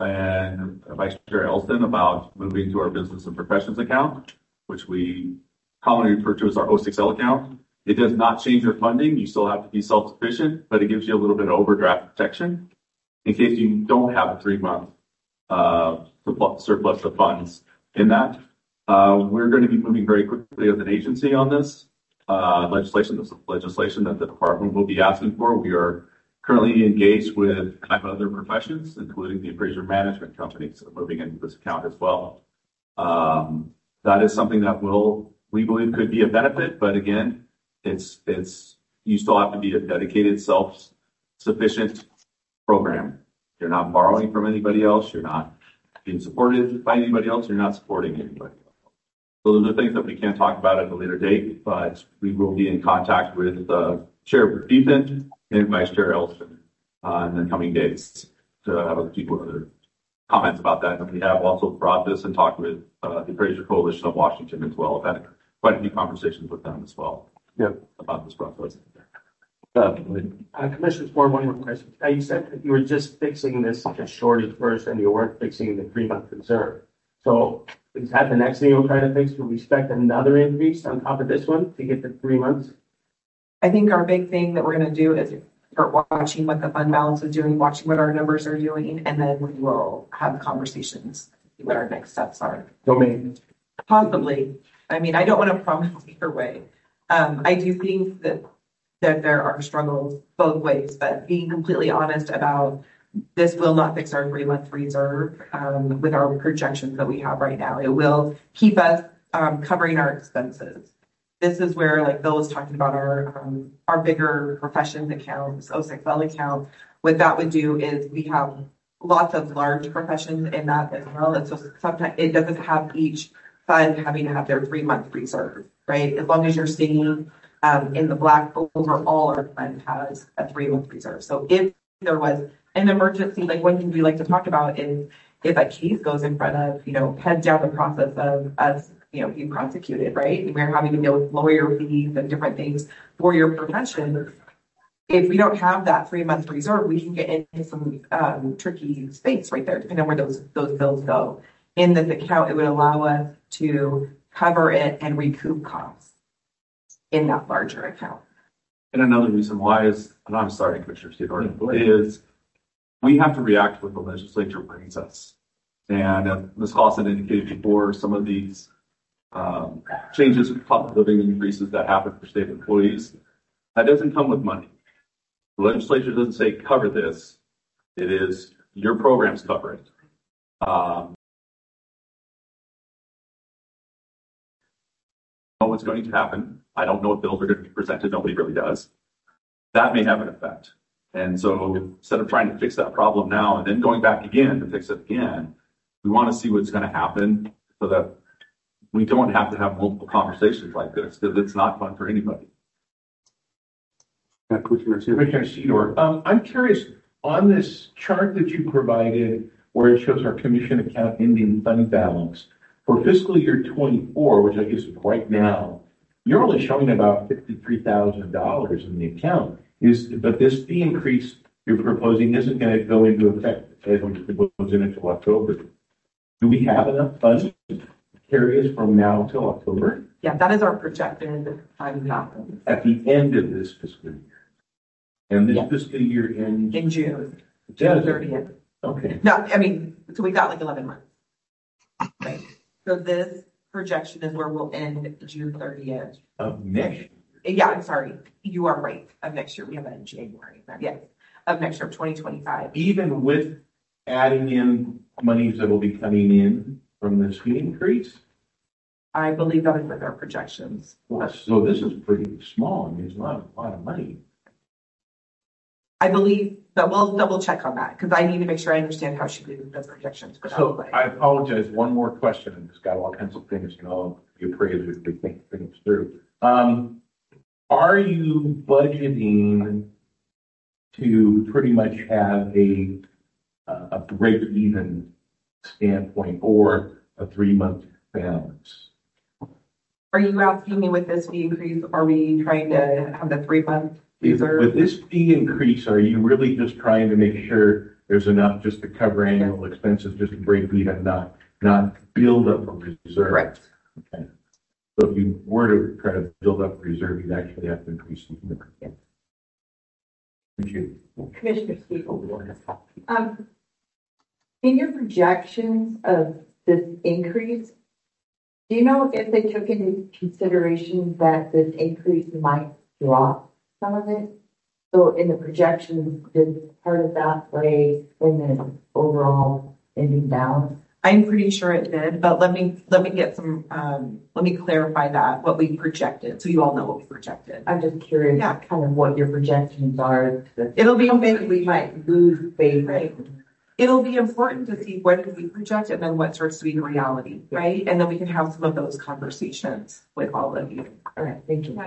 and Vice Chair Elston, about moving to our business and professions account, which we commonly refer to as our O six L account. It does not change your funding. You still have to be self-sufficient, but it gives you a little bit of overdraft protection in case you don't have a three-month uh, surplus of funds in that. Uh, we're going to be moving very quickly as an agency on this uh, legislation. This is legislation that the department will be asking for. We are currently engaged with five other professions, including the appraiser management companies, moving into this account as well. Um, that is something that will, we believe, could be a benefit, but again, it's it's you still have to be a dedicated, self-sufficient program. You're not borrowing from anybody else. You're not being supported by anybody else. You're not supporting anybody else. So those are things that we can't talk about at a later date, but we will be in contact with uh, Chair Beaton and Vice Chair Elston uh, in the coming days to have other people other comments about that. And we have also brought this and talked with uh, the Appraiser Coalition of Washington as well. I've had quite a few conversations with them as well. Yeah. About this process. Uh, Uh, Commissioner Ford, one more question. Uh, you said that you were just fixing this shortage first and you weren't fixing the three-month reserve. So is that the next thing you're trying to fix? Do we expect another increase on top of this one to get to three months? I think our big thing that we're going to do is start watching what the fund balance is doing, watching what our numbers are doing, and then we will have conversations, see what our next steps are. Domain. Possibly. I mean, I don't want to promise either way. Um, I do think that that there are struggles both ways, but being completely honest about this will not fix our three-month reserve um, with our projections that we have right now. It will keep us um, covering our expenses. This is where, like Bill was talking about, our um, our bigger professions accounts, O six L account. What that would do is we have lots of large professions in that as well. And so sometimes it doesn't have each fund having to have their three-month reserve, right? As long as you're seeing um, in the black, overall our fund has a three-month reserve. So if there was an emergency, like one thing we like to talk about is if a case goes in front of, you know, heads down the process of us, you know, being prosecuted, right? And we're having to deal with lawyer fees and different things for your profession. If we don't have that three-month reserve, we can get into some um, tricky space right there, depending on where those those bills go. In this account, it would allow us to cover it and recoup costs in that larger account. And another reason why is, and I'm sorry, Commissioner Theodore, is we have to react to what the legislature brings us. And as Miz Clausen indicated before, some of these um, changes, cost of living increases that happen for state employees, that doesn't come with money. The legislature doesn't say cover this. It is your programs cover it. Um, know what's going to happen. I don't know if bills are going to be presented. Nobody really does. That may have an effect. And so instead of trying to fix that problem now and then going back again to fix it again, we want to see what's going to happen so that we don't have to have multiple conversations like this because it's not fun for anybody. Yeah, Commissioner Cedar. Commissioner Cedar, um, I'm curious, on this chart that you provided where it shows our commission account ending fund balance for fiscal year twenty-four, which I guess is right now, you're only showing about fifty-three thousand dollars in the account. Is but this fee increase you're proposing isn't going to go into effect as it goes in until October. Do we have enough funds to carry us from now until October? Yeah, that is our projected fund balance At the end of this fiscal year. And this Yeah. fiscal year ends in June, Does June it? thirtieth. Okay. No, I mean, so we got like eleven months. Right. So this projection is where we'll end June thirtieth. Of next year. Yeah, I'm sorry. You are right. Of next year, we have that in January. Yes. Of next year, of twenty twenty-five. Even with adding in monies that will be coming in from this fee increase? I believe that is with our projections. Well, so this is pretty small. I mean, it's not a lot of money. I believe that we'll double check on that because I need to make sure I understand how she did the projections. For So that. I apologize. One more question. I've just got all kinds of things, you know, the appraisers we think things through. Um, are you budgeting to pretty much have a uh, a break even standpoint or a three month balance? Are you asking me with this fee increase? Are we trying to have the three month reserve? With this fee increase, are you really just trying to make sure there's enough just to cover annual expenses, just to break even, not not build up a reserve? Correct. Okay. So if you were to try to build up a reserve, you'd actually have to increase the number. Yes. Thank you. Commissioner Steve, um, in your projections of this increase, do you know if they took into consideration that this increase might drop some of it? So in the projections, did part of that play in the overall ending balance? I'm pretty sure it did, but let me let me get some um, let me clarify that what we projected so you all know what we projected. I'm just curious, Yeah. kind of what your projections are. It'll be How many we might lose based. Right. It'll be important to see what did we project and then what starts to be reality, right? And then we can have some of those conversations with all of you. All right, thank you.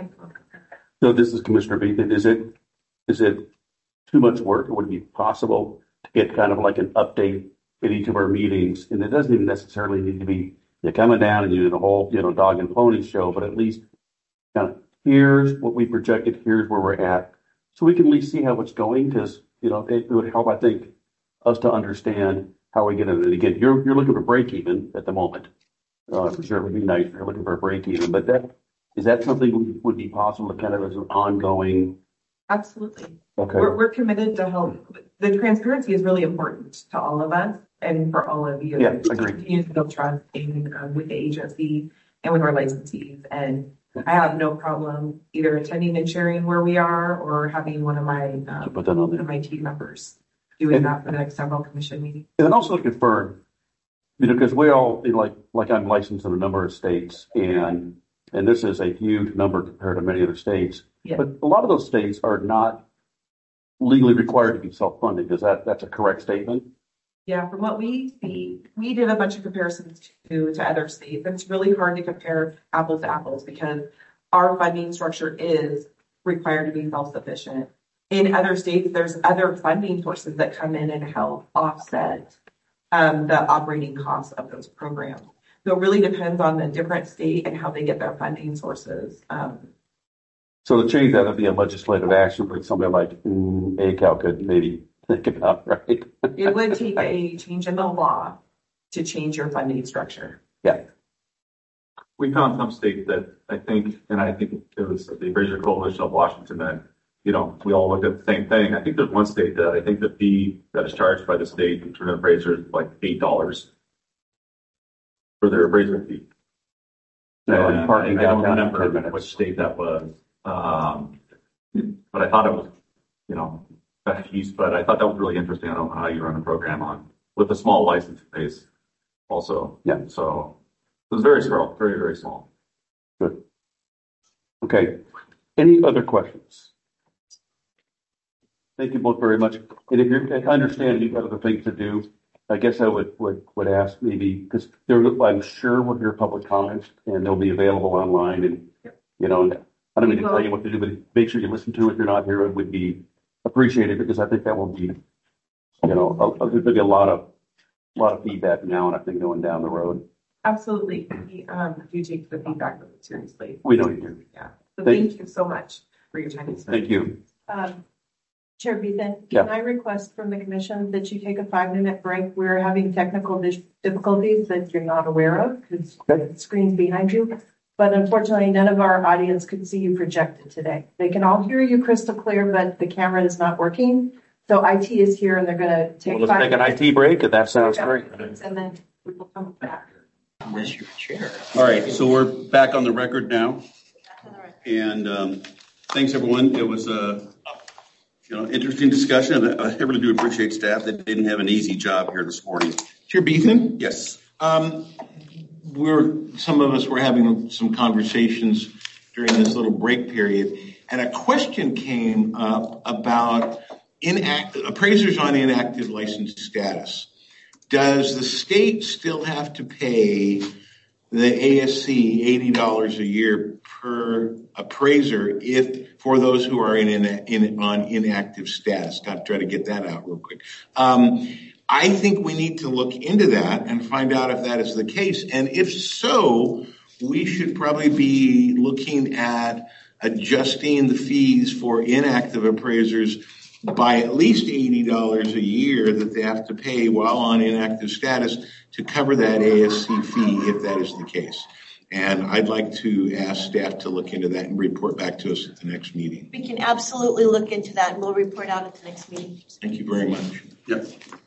So this is Commissioner Beathan. Is it, is it too much work? Or would it be possible to get kind of like an update at each of our meetings? And it doesn't even necessarily need to be you're coming down and you do the whole, you know, dog and pony show, but at least kind of here's what we projected, here's where we're at. So we can at least see how it's going because, you know, it, it would help, I think, us to understand how we get it. And again, you're, you're looking for break even at the moment. Uh, for sure, it would be nice if you're looking for a break even, but that, is that something would, would be possible to kind of as an ongoing? Absolutely. Okay. We're, we're committed to help. The transparency is really important to all of us and for all of you. Yeah, to agreed. continue to build trust in, um, with the agency and with our licensees. And I have no problem either attending and sharing where we are or having one of my um, Put that on one there. of my team members doing And- that for the next several commission meetings. And then also to confirm, you know, because we all, you know, like, like I'm licensed in a number of states and, and this is a huge number compared to many other states. Yeah. But a lot of those states are not legally required to be self-funded. Is that, that's a correct statement? Yeah, from what we see, we did a bunch of comparisons to, to other states. And it's really hard to compare apples to apples because our funding structure is required to be self-sufficient. In other states, there's other funding sources that come in and help offset um, the operating costs of those programs. So it really depends on the different state and how they get their funding sources. Um, So to change that, would be a legislative action, but somebody like mm, A C A L could maybe think about, right? it would take a change in the law to change your funding structure. Yeah. We found some states that I think, and I think it was the Appraiser Coalition of Washington that, you know, we all looked at the same thing. I think there's one state that I think the fee that is charged by the state to an appraiser is like eight dollars. for their appraisal fee. No, And parking I, I don't downtown in ten remember minutes. which state that was. Um, but I thought it was, you know, that piece, but I thought that was really interesting. I don't know how you run a program on with a small license base also. Yeah. So it was very small, very, very small. Good. Okay. Any other questions? Thank you both very much. And if you I understand you've got other things to do, I guess I would would, would ask maybe because there I'm sure we'll hear public comments and they'll be available online and you know I don't mean to tell you what to do, but make sure you listen to it if you're not here. It would be appreciated because I think that will be, you know, a, a, there'll be a lot of a lot of feedback now and I think going down the road. Absolutely. We um, do take the feedback seriously. We know you do. Yeah. So Thank- thank you so much for your time. Thank you. Um, Chair Beathen, Yeah. can I request from the commission that you take a five-minute break? We're having technical dis- difficulties that you're not aware of because Okay. the screen's behind you. But unfortunately, none of our audience could see you projected today. They can all hear you crystal clear, but the camera is not working. So I T is here and they're going to take Well, let's five take an I minutes. T break if that sounds great. And then we will come back. Unless you're chair. All right, so we're back on the record now. And um, thanks, everyone. It was a you know interesting discussion. I really do appreciate staff that didn't have an easy job here this morning. Chair Beathen? Yes. Um, we're, some of us were having some conversations during this little break period, and a question came up about inact, appraisers on inactive license status. Does the state still have to pay the A S C eighty dollars a year per appraiser if for those who are in, in, in on inactive status? Got to try to get that out real quick. Um, I think we need to look into that and find out if that is the case. And if so, we should probably be looking at adjusting the fees for inactive appraisers by at least eighty dollars a year that they have to pay while on inactive status to cover that A S C fee if that is the case. And I'd like to ask staff to look into that and report back to us at the next meeting. We can absolutely look into that and we'll report out at the next meeting. Thank you very much. Yep.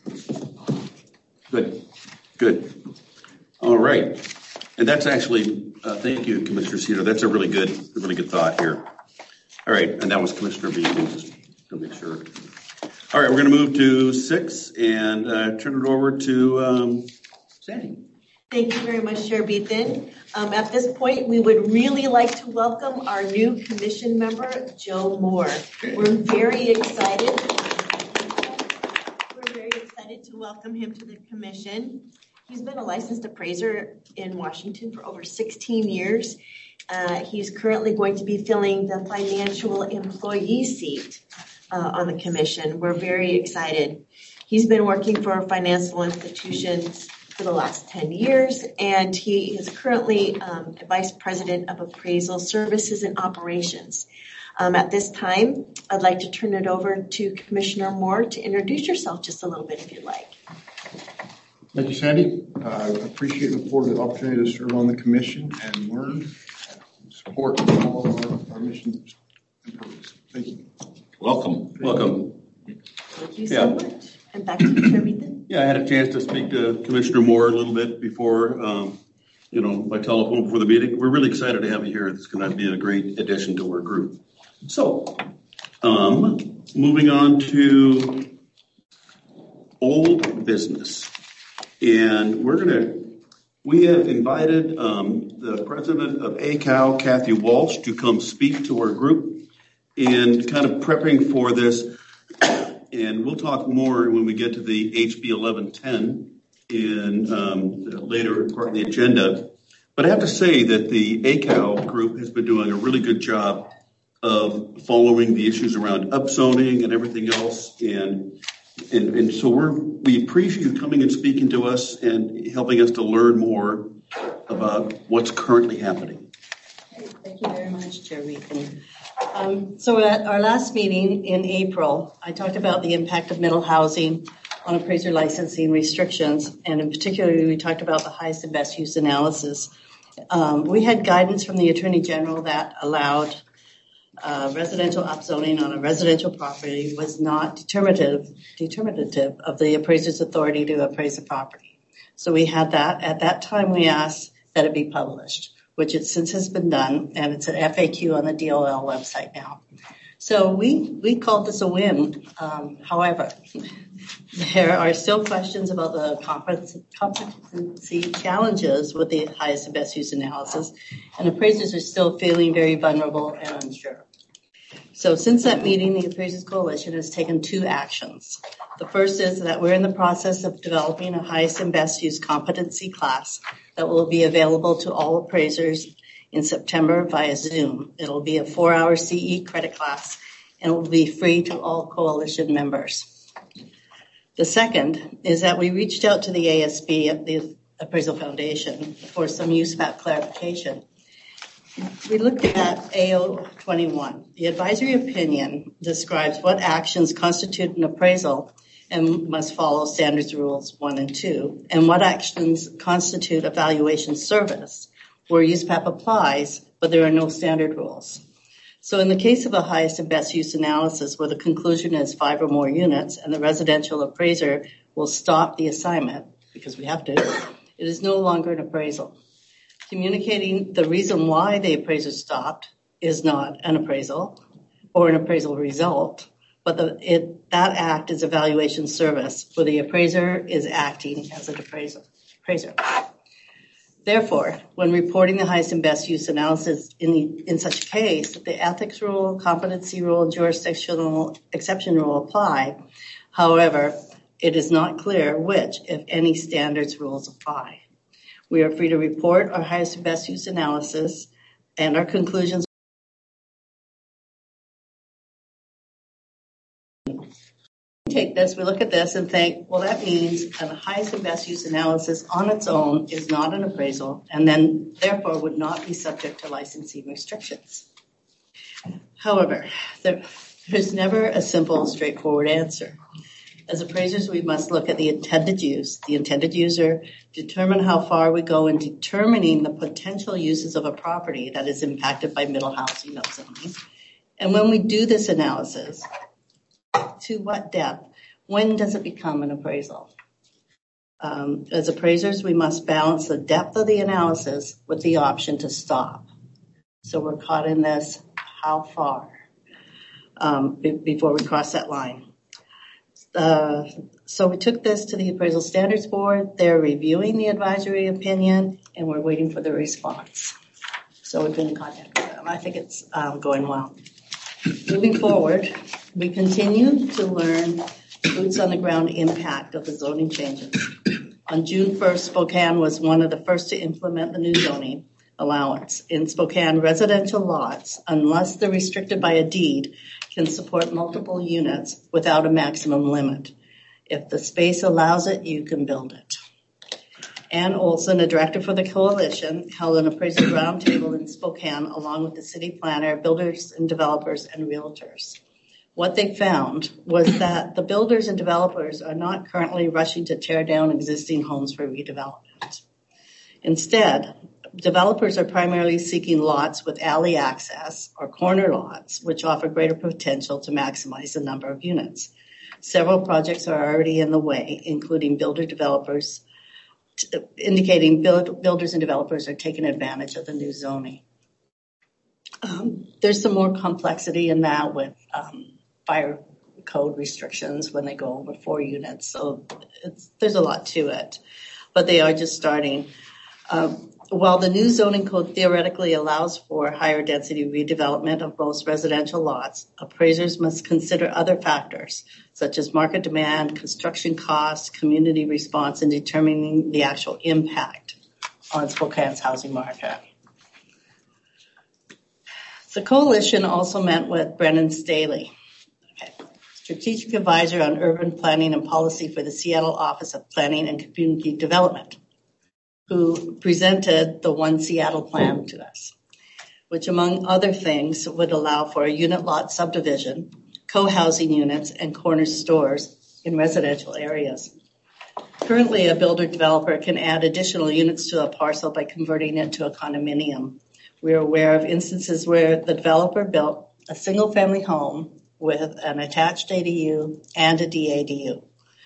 Good. Good. All right. And that's actually, uh, thank you, Commissioner Cedar. That's a really good, really good thought here. All right. And that was Commissioner Beathen, just to make sure. All right. We're going to move to six and uh, turn it over to um, Sandy. Thank you very much, Chair Beathen. Um, at this point, we would really like to welcome our new commission member, Joe Moore. We're very excited. We're very excited to welcome him to the commission. He's been a licensed appraiser in Washington for over sixteen years. Uh, he's currently going to be filling the financial employee seat uh, on the commission. We're very excited. He's been working for financial institutions for the last ten years, and he is currently um, Vice President of Appraisal Services and Operations. Um, at this time, I'd like to turn it over to Commissioner Moore to introduce yourself just a little bit if you'd like. Thank you, Sandy. I uh, appreciate and afford the opportunity to serve on the commission and learn and support all of our, our mission and purpose. Thank you. Welcome. Welcome. Thank you so Yeah. much. And back to you, Chair Beathen. Yeah, I had a chance to speak to Commissioner Moore a little bit before, um, you know, by telephone before the meeting. We're really excited to have you here. It's going to be a great addition to our group. So, um, moving on to old business. And we're going to, we have invited um, the president of A C A L, Kathy Walsh, to come speak to our group and kind of prepping for this. And we'll talk more when we get to the H B eleven ten in um, later part of the agenda. But I have to say that the A C A L group has been doing a really good job of following the issues around upzoning and everything else. And and, and so we're, we appreciate you coming and speaking to us and helping us to learn more about what's currently happening. Thank you very much, Chair Beathen. Um, so at our last meeting in April, I talked about the impact of middle housing on appraiser licensing restrictions, and in particular, we talked about the highest and best use analysis. Um, we had guidance from the Attorney General that allowed uh, residential upzoning on a residential property was not determinative, determinative of the appraiser's authority to appraise a property. So we had that. At that time, we asked that it be published, which it since has been done, and it's an F A Q on the D O L website now. So we, we called this a win. Um, however, there are still questions about the competency challenges with the highest and best use analysis, and appraisers are still feeling very vulnerable and unsure. So since that meeting, the Appraisers Coalition has taken two actions. The first is that we're in the process of developing a highest and best use competency class that will be available to all appraisers in September via Zoom. It'll be a four-hour C E credit class, and it will be free to all coalition members. The second is that we reached out to the A S B, the Appraisal Foundation, for some U S P A P clarification. We looked at A O twenty-one. The advisory opinion describes what actions constitute an appraisal and must follow standards rules one and two, and what actions constitute a valuation service where U S P A P applies, but there are no standard rules. So in the case of a highest and best use analysis where the conclusion is five or more units and the residential appraiser will stop the assignment, because we have to, it is no longer an appraisal. Communicating the reason why the appraiser stopped is not an appraisal or an appraisal result, but the, it, that act is a valuation service where the appraiser is acting as an appraiser. appraiser. Therefore, when reporting the highest and best use analysis in, the, in such a case, the ethics rule, competency rule, and jurisdictional exception rule apply. However, it is not clear which, if any, standards rules apply. We are free to report our highest and best use analysis and our conclusions. We take this, we look at this and think, well, that means a highest and best use analysis on its own is not an appraisal and then therefore would not be subject to licensing restrictions. However, there, there's never a simple, straightforward answer. As appraisers, we must look at the intended use, the intended user, determine how far we go in determining the potential uses of a property that is impacted by middle housing zoning. And when we do this analysis, to what depth? When does it become an appraisal? Um, as appraisers, we must balance the depth of the analysis with the option to stop. So we're caught in this, how far, um, b- before we cross that line. Uh, so we took this to the Appraisal Standards Board. They're reviewing the advisory opinion, and we're waiting for the response. So we've been in contact with them. I think it's um, going well. Moving forward, we continue to learn boots on the ground impact of the zoning changes. On June first, Spokane was one of the first to implement the new zoning allowance. In Spokane, residential lots, unless they're restricted by a deed, can support multiple units without a maximum limit. If the space allows it, you can build it. Ann Olson, a director for the coalition, held an appraisal roundtable in Spokane along with the city planner, builders and developers, and realtors. What they found was that the builders and developers are not currently rushing to tear down existing homes for redevelopment. Instead, developers are primarily seeking lots with alley access or corner lots, which offer greater potential to maximize the number of units. Several projects are already in the way, including builder developers, t- indicating build, builders and developers are taking advantage of the new zoning. Um, there's some more complexity in that with um, fire code restrictions when they go over four units. So it's, there's a lot to it, but they are just starting. Um, While the new zoning code theoretically allows for higher density redevelopment of most residential lots, appraisers must consider other factors, such as market demand, construction costs, community response, in determining the actual impact on Spokane's housing market. The coalition also met with Brennan Staley, okay, strategic advisor on urban planning and policy for the Seattle Office of Planning and Community Development, who presented the One Seattle plan to us, which among other things would allow for a unit lot subdivision, co-housing units, and corner stores in residential areas. Currently, a builder developer can add additional units to a parcel by converting it to a condominium. We are aware of instances where the developer built a single family home with an attached A D U and a D A D U.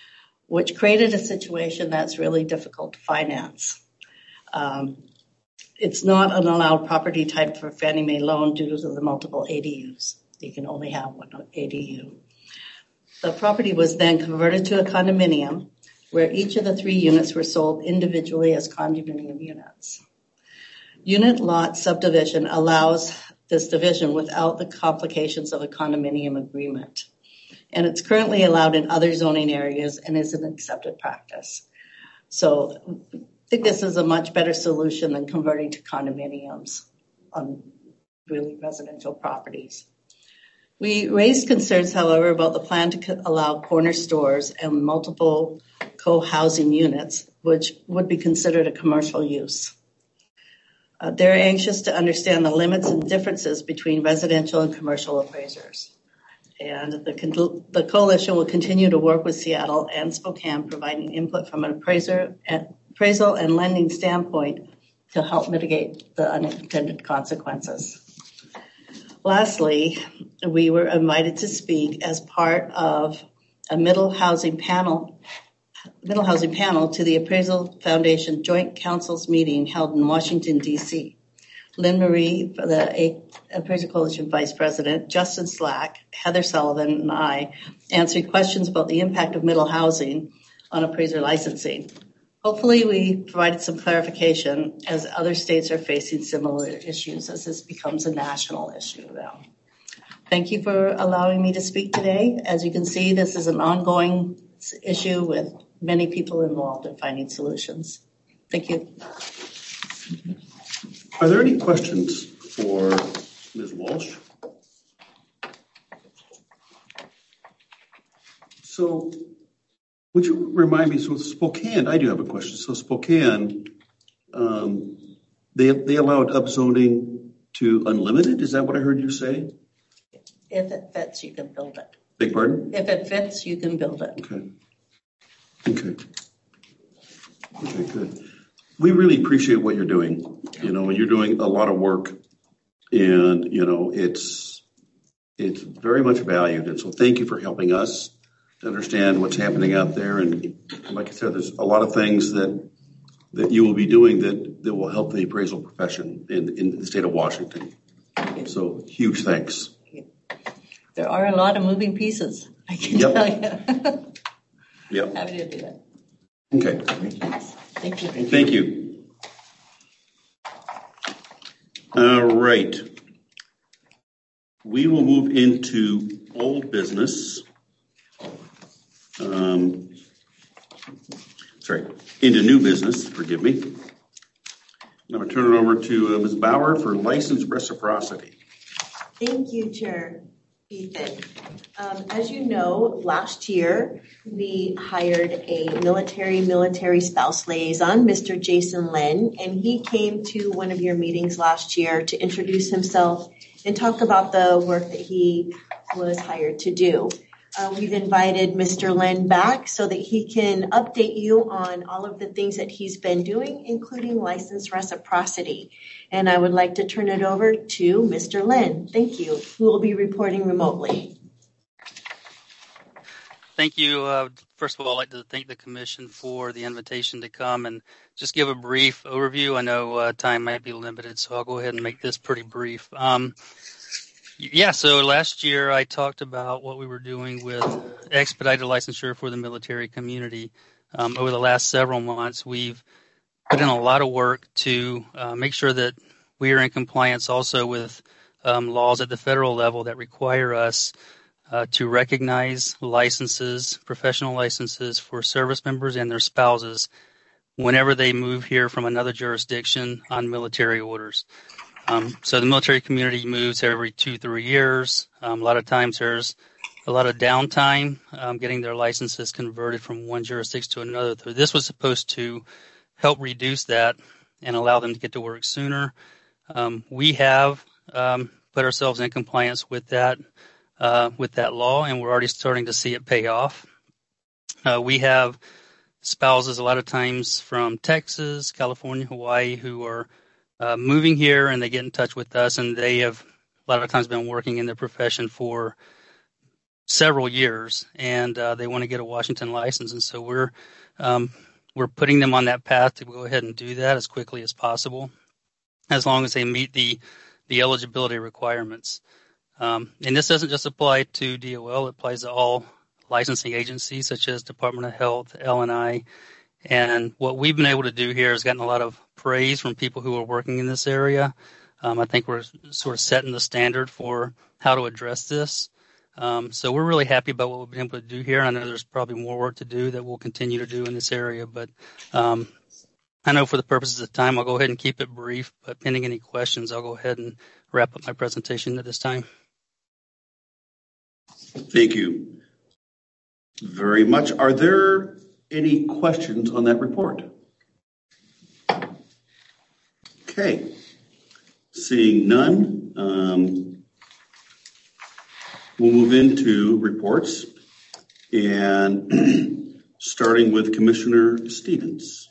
which created a situation that's really difficult to finance. Um, it's not an allowed property type for Fannie Mae loan due to the multiple A D Us. You can only have one A D U. The property was then converted to a condominium where each of the three units were sold individually as condominium units. Unit lot subdivision allows this division without the complications of a condominium agreement. And it's currently allowed in other zoning areas and is an accepted practice. So I think this is a much better solution than converting to condominiums on really residential properties. We raised concerns, however, about the plan to co- allow corner stores and multiple co-housing units, which would be considered a commercial use. Uh, they're anxious to understand the limits and differences between residential and commercial appraisers. And the, con- the coalition will continue to work with Seattle and Spokane, providing input from an appraiser, appraisal and lending standpoint to help mitigate the unintended consequences. Lastly, we were invited to speak as part of a middle housing panel, middle housing panel to the Appraisal Foundation Joint Councils meeting held in Washington, D C. Lynn Marie, the Appraisal Coalition Vice President, Justin Slack, Heather Sullivan, and I answered questions about the impact of middle housing on appraiser licensing. Hopefully, we provided some clarification as other states are facing similar issues as this becomes a national issue now. Thank you for allowing me to speak today. As you can see, this is an ongoing issue with many people involved in finding solutions. Thank you. Are there any questions for Miz Walsh? So, would you remind me, so Spokane, I do have a question. So Spokane, um, they they allowed upzoning to unlimited? Is that what I heard you say? If it fits, you can build it. Beg pardon? If it fits, you can build it. Okay. Okay. Okay, good. We really appreciate what you're doing. You know, you're doing a lot of work, and, you know, it's it's very much valued. And so thank you for helping us to understand what's happening out there. And like I said, there's a lot of things that that you will be doing that, that will help the appraisal profession in, in the state of Washington. So huge thanks. There are a lot of moving pieces, I can Yep. tell you. Yep. Happy to do that. Okay. Thank you. Thank you. All right. We will move into old business. Um, sorry, into new business, forgive me. I'm going to turn it over to uh, Miz Bauer for license reciprocity. Thank you, Chair Ethan. Um, as you know, last year we hired a military military spouse liaison, Mister Jason Lin, and he came to one of your meetings last year to introduce himself and talk about the work that he was hired to do. Uh, we've invited Mister Lin back so that he can update you on all of the things that he's been doing, including license reciprocity. And I would like to turn it over to Mister Lin. Thank you. Who will be reporting remotely. Thank you. Uh, first of all, I'd like to thank the Commission for the invitation to come and just give a brief overview. I know uh, time might be limited, so I'll go ahead and make this pretty brief. Um, Yeah, so last year I talked about what we were doing with expedited licensure for the military community. Um, over the last several months, we've put in a lot of work to uh, make sure that we are in compliance also with um, laws at the federal level that require us uh, to recognize licenses, professional licenses for service members and their spouses whenever they move here from another jurisdiction on military orders. Um, so the military community moves every two, three years. Um, a lot of times there's a lot of downtime um, getting their licenses converted from one jurisdiction to another. So this was supposed to help reduce that and allow them to get to work sooner. Um, we have um, put ourselves in compliance with that uh, with that law, and we're already starting to see it pay off. Uh, we have spouses a lot of times from Texas, California, Hawaii who are Uh, moving here, and they get in touch with us, and they have a lot of times been working in their profession for several years, and uh, they want to get a Washington license, and so we're um, we're putting them on that path to go ahead and do that as quickly as possible, as long as they meet the the eligibility requirements. Um, and this doesn't just apply to D O L; it applies to all licensing agencies such as Department of Health, L and I. And what we've been able to do here has gotten a lot of praise from people who are working in this area. Um, I think we're sort of setting the standard for how to address this. Um, so we're really happy about what we've been able to do here. I know there's probably more work to do that we'll continue to do in this area, but um, I know for the purposes of time, I'll go ahead and keep it brief, but pending any questions, I'll go ahead and wrap up my presentation at this time. Thank you very much. Are there any questions on that report? Okay. Seeing none, um, we'll move into reports, and starting with Commissioner Stevens.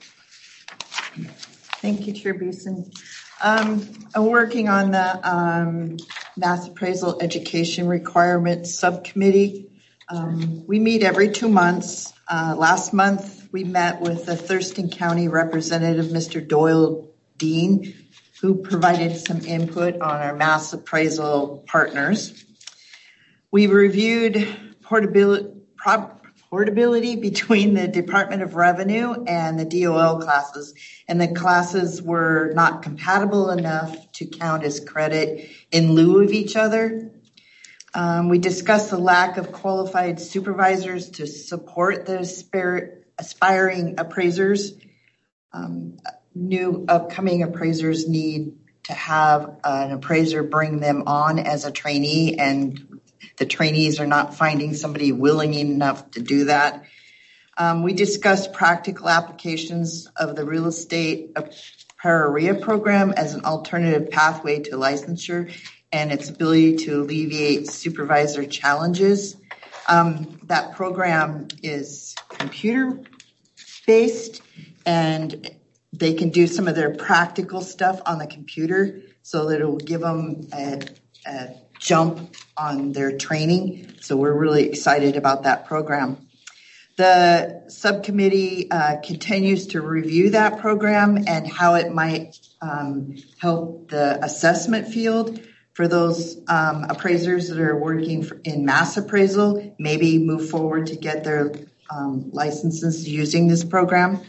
Thank you, Chair Beeson. Um, I'm working on the um, Mass Appraisal Education Requirements Subcommittee. Um, we meet every two months. Uh, last month, we met with the Thurston County Representative, Mister Doyle Dean, who provided some input on our mass appraisal partners. We reviewed portability, portability between the Department of Revenue and the D O L classes, and the classes were not compatible enough to count as credit in lieu of each other. Um, we discussed the lack of qualified supervisors to support the aspir- aspiring appraisers. Um, new upcoming appraisers need to have an appraiser bring them on as a trainee, and the trainees are not finding somebody willing enough to do that. Um, we discussed practical applications of the real estate appraisal program as an alternative pathway to licensure and its ability to alleviate supervisor challenges. Um, that program is computer-based, and they can do some of their practical stuff on the computer, so that it will give them a, a jump on their training. So we're really excited about that program. The subcommittee uh, continues to review that program and how it might um, help the assessment field for those um, appraisers that are working for, in mass appraisal, maybe move forward to get their um, licenses using this program.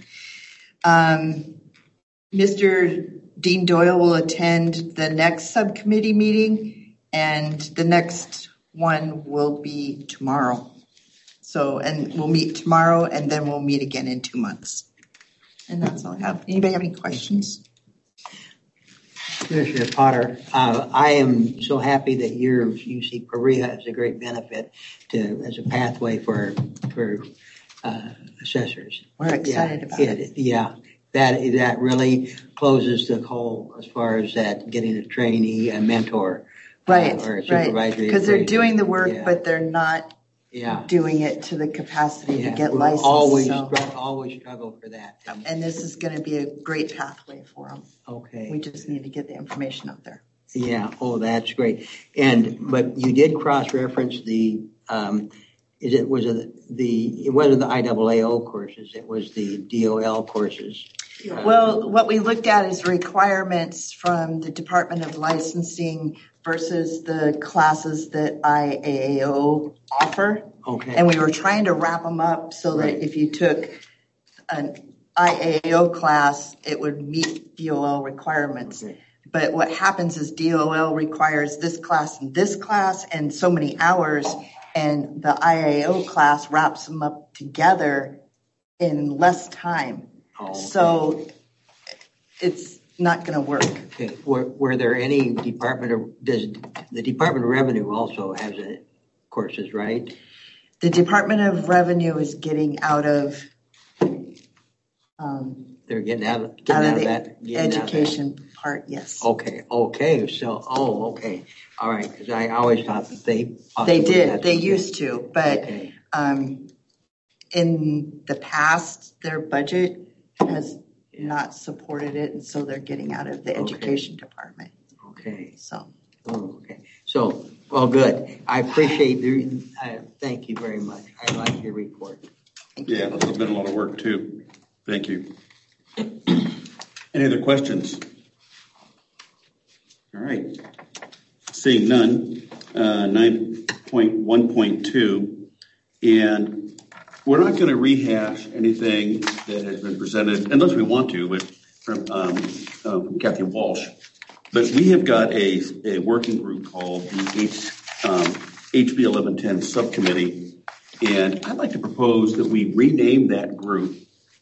Um, Mister Dean Doyle will attend the next subcommittee meeting, and the next one will be tomorrow. So, and we'll meet tomorrow, and then we'll meet again in two months. And that's all I have. Anybody have any questions? Commissioner Potter, uh, I am so happy that you're, you see Korea as a great benefit to as a pathway for for uh, assessors. We're excited yeah, about it, it. Yeah, that that really closes the hole as far as that getting a trainee, a mentor, right, uh, or a right, supervisory. because they're doing the work, yeah. but they're not. Yeah. Doing it to the capacity yeah. to get we'll licensed. Always, so. always struggle for that. And, and this is going to be a great pathway for them. Okay. We just need to get the information out there. Yeah. Oh, that's great. And but you did cross-reference the. Um, is it was it the it wasn't the I A A O courses. It was the D O L courses. Uh, well, what we looked at is requirements from the Department of Licensing versus the classes that I A A O offer. Okay. And we were trying to wrap them up so that right. if you took an I A A O class, it would meet D O L requirements. Okay. But what happens is D O L requires this class and this class and so many hours, and the I A A O class wraps them up together in less time. Oh, okay. So it's not going to work. Okay. Were, were there any Department of, does the Department of Revenue also has a courses, right? The Department of Revenue is getting out of, um, they're getting out of, getting out of, out of the that education that. part, yes. Okay, okay, so, oh, okay. All right, because I always thought that they They did, they used to, but okay. um, in the past, their budget has not supported it, and so they're getting out of the okay. education department. Okay. So. Oh, okay. So, well, good. I appreciate the, uh, thank you very much. I like your report. Yeah, this has been a lot of work too. Thank you. Any other questions? All right. Seeing none, uh, nine point one point two, and we're not going to rehash anything that has been presented, unless we want to, but from, um, uh, from Kathy Walsh. But we have got a, a working group called the H, um, H B eleven ten Subcommittee, and I'd like to propose that we rename that group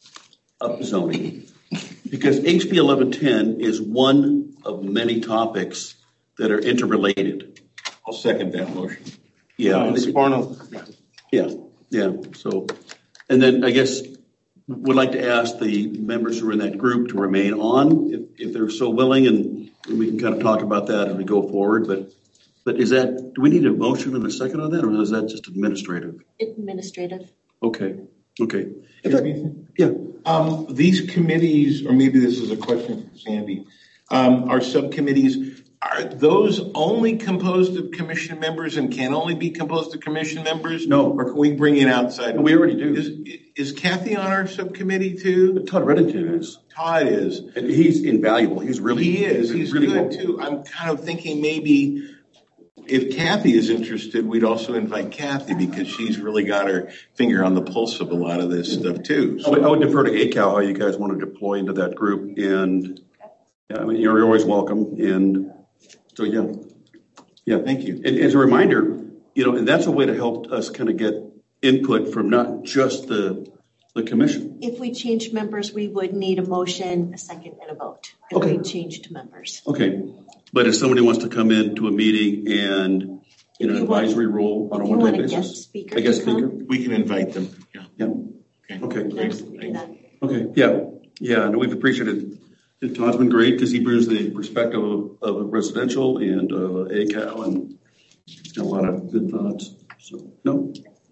Upzoning, because H B eleven ten is one of many topics that are interrelated. I'll second that motion. Yeah. Uh, Mister Barnum. Yeah, yeah. So, and then I guess would like to ask the members who are in that group to remain on if, if they're so willing, and we can kind of talk about that as we go forward. But, but is that, do we need a motion and a second on that, or is that just administrative? Administrative. Okay, okay. Yeah. Um, these committees, or maybe this is a question for Sandy, um, our subcommittees, are those only composed of commission members and can only be composed of commission members? No. Or can we bring in outside? We already do. Is, is Kathy on our subcommittee too? Todd Reddington is. Todd is. And he's invaluable. He's really. He is. He's really good cool. too. I'm kind of thinking maybe if Kathy is interested, we'd also invite Kathy because she's really got her finger on the pulse of a lot of this stuff too. So. I, would, I would defer to A C A L how you guys want to deploy into that group, and yeah, I mean you're always welcome. And so yeah, yeah, thank you. And as a reminder, you know, and that's a way to help us kind of get input from not just the the commission. If we change members, we would need a motion, a second, and a vote. If Okay. we changed members. Okay, but if somebody wants to come into a meeting and in an you want- advisory role on a if you one-time want a basis, guest speaker a guest to come, speaker, We can invite them. Yeah. yeah, Okay. okay, we can absolutely do that. okay, yeah, yeah. And we've appreciated. And Todd's been great because he brings the perspective of, of residential and uh, A C A L, and he's got a lot of good thoughts. So no.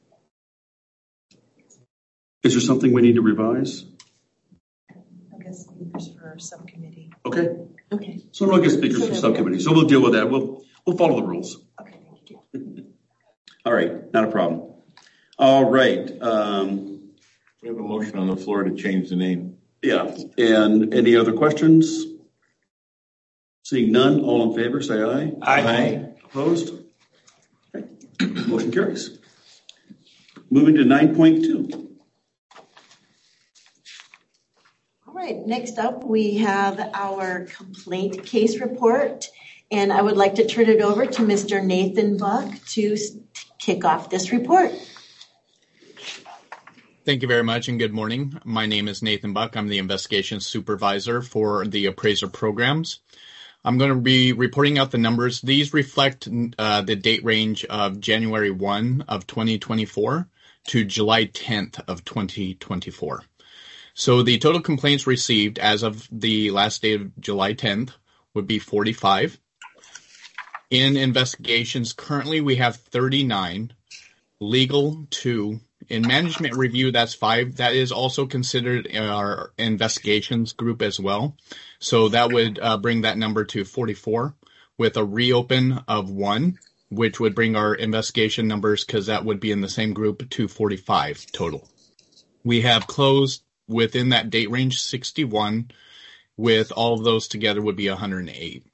Is there something we need to revise? I guess speakers for our subcommittee. Okay. Okay. So we'll get speakers So for there we subcommittee. So we'll deal with that. We'll we'll follow the rules. Okay, thank you. All right, not a problem. All right. Um, We have a motion on the floor to change the name. yeah. And any other questions? Seeing none, all in favor, say aye. Aye. Opposed? Okay. Motion carries. Moving to nine point two. All right, next up, we have our complaint case report, and I would like to turn it over to Mister Nathan Buck to s- kick off this report. Thank you very much and good morning. My name is Nathan Buck. I'm the investigations supervisor for the appraiser programs. I'm going to be reporting out the numbers. These reflect uh, the date range of January first of twenty twenty-four to July tenth of twenty twenty-four. So the total complaints received as of the last day of July tenth would be forty-five. In investigations, currently we have thirty-nine, legal two. In management review, that's five. That is also considered in our investigations group as well. So that would uh, bring that number to forty-four with a reopen of one, which would bring our investigation numbers, because that would be in the same group, to forty-five total. We have closed within that date range sixty-one, with all of those together would be one hundred eight.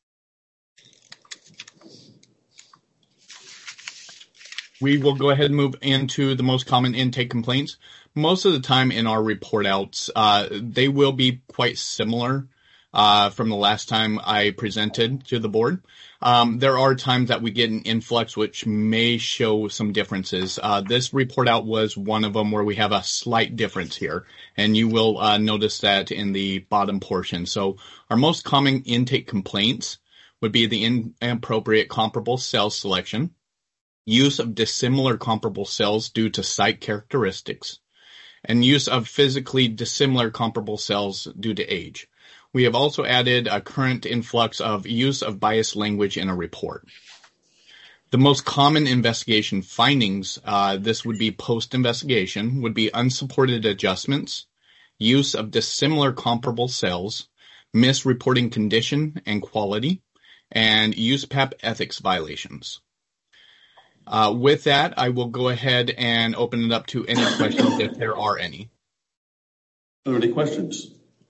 We will go ahead and move into the most common intake complaints. Most of the time in our report outs, uh, they will be quite similar uh, from the last time I presented to the board. Um, there are times that we get an influx which may show some differences. Uh, this report out was one of them where we have a slight difference here, and you will uh, notice that in the bottom portion. So our most common intake complaints would be the inappropriate comparable sales selection, use of dissimilar comparable cells due to site characteristics, and use of physically dissimilar comparable cells due to age. We have also added a current influx of use of biased language in a report. The most common investigation findings, uh, this would be post-investigation, would be unsupported adjustments, use of dissimilar comparable cells, misreporting condition and quality, and U S P A P ethics violations. Uh, with that, I will go ahead and open it up to any questions if there are any. Are there any questions?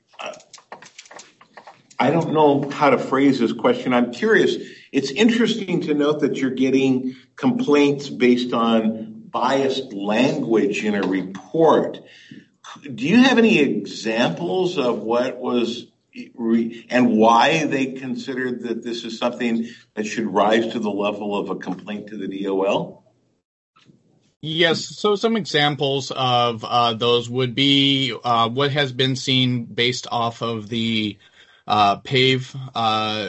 I don't know how to phrase this question. I'm curious. It's interesting to note that you're getting complaints based on biased language in a report. Do you have any examples of what was re- and why they considered that this is something that should rise to the level of a complaint to the D O L? Yes, so some examples of uh, those would be uh, what has been seen based off of the uh, PAVE uh,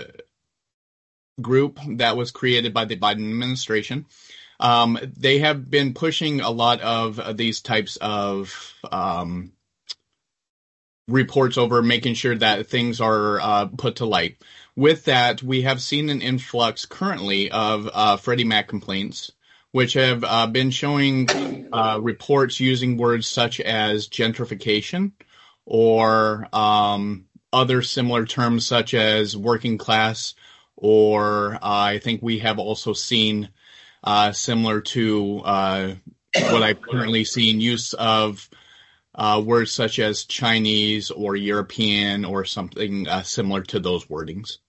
group that was created by the Biden administration. Um, they have been pushing a lot of uh, these types of um, reports over, making sure that things are uh, put to light. With that, we have seen an influx currently of uh, Freddie Mac complaints, which have uh, been showing uh, reports using words such as gentrification or um, other similar terms such as working class, or uh, I think we have also seen uh, similar to uh, what I've currently seen use of uh, words such as Chinese or European or something uh, similar to those wordings.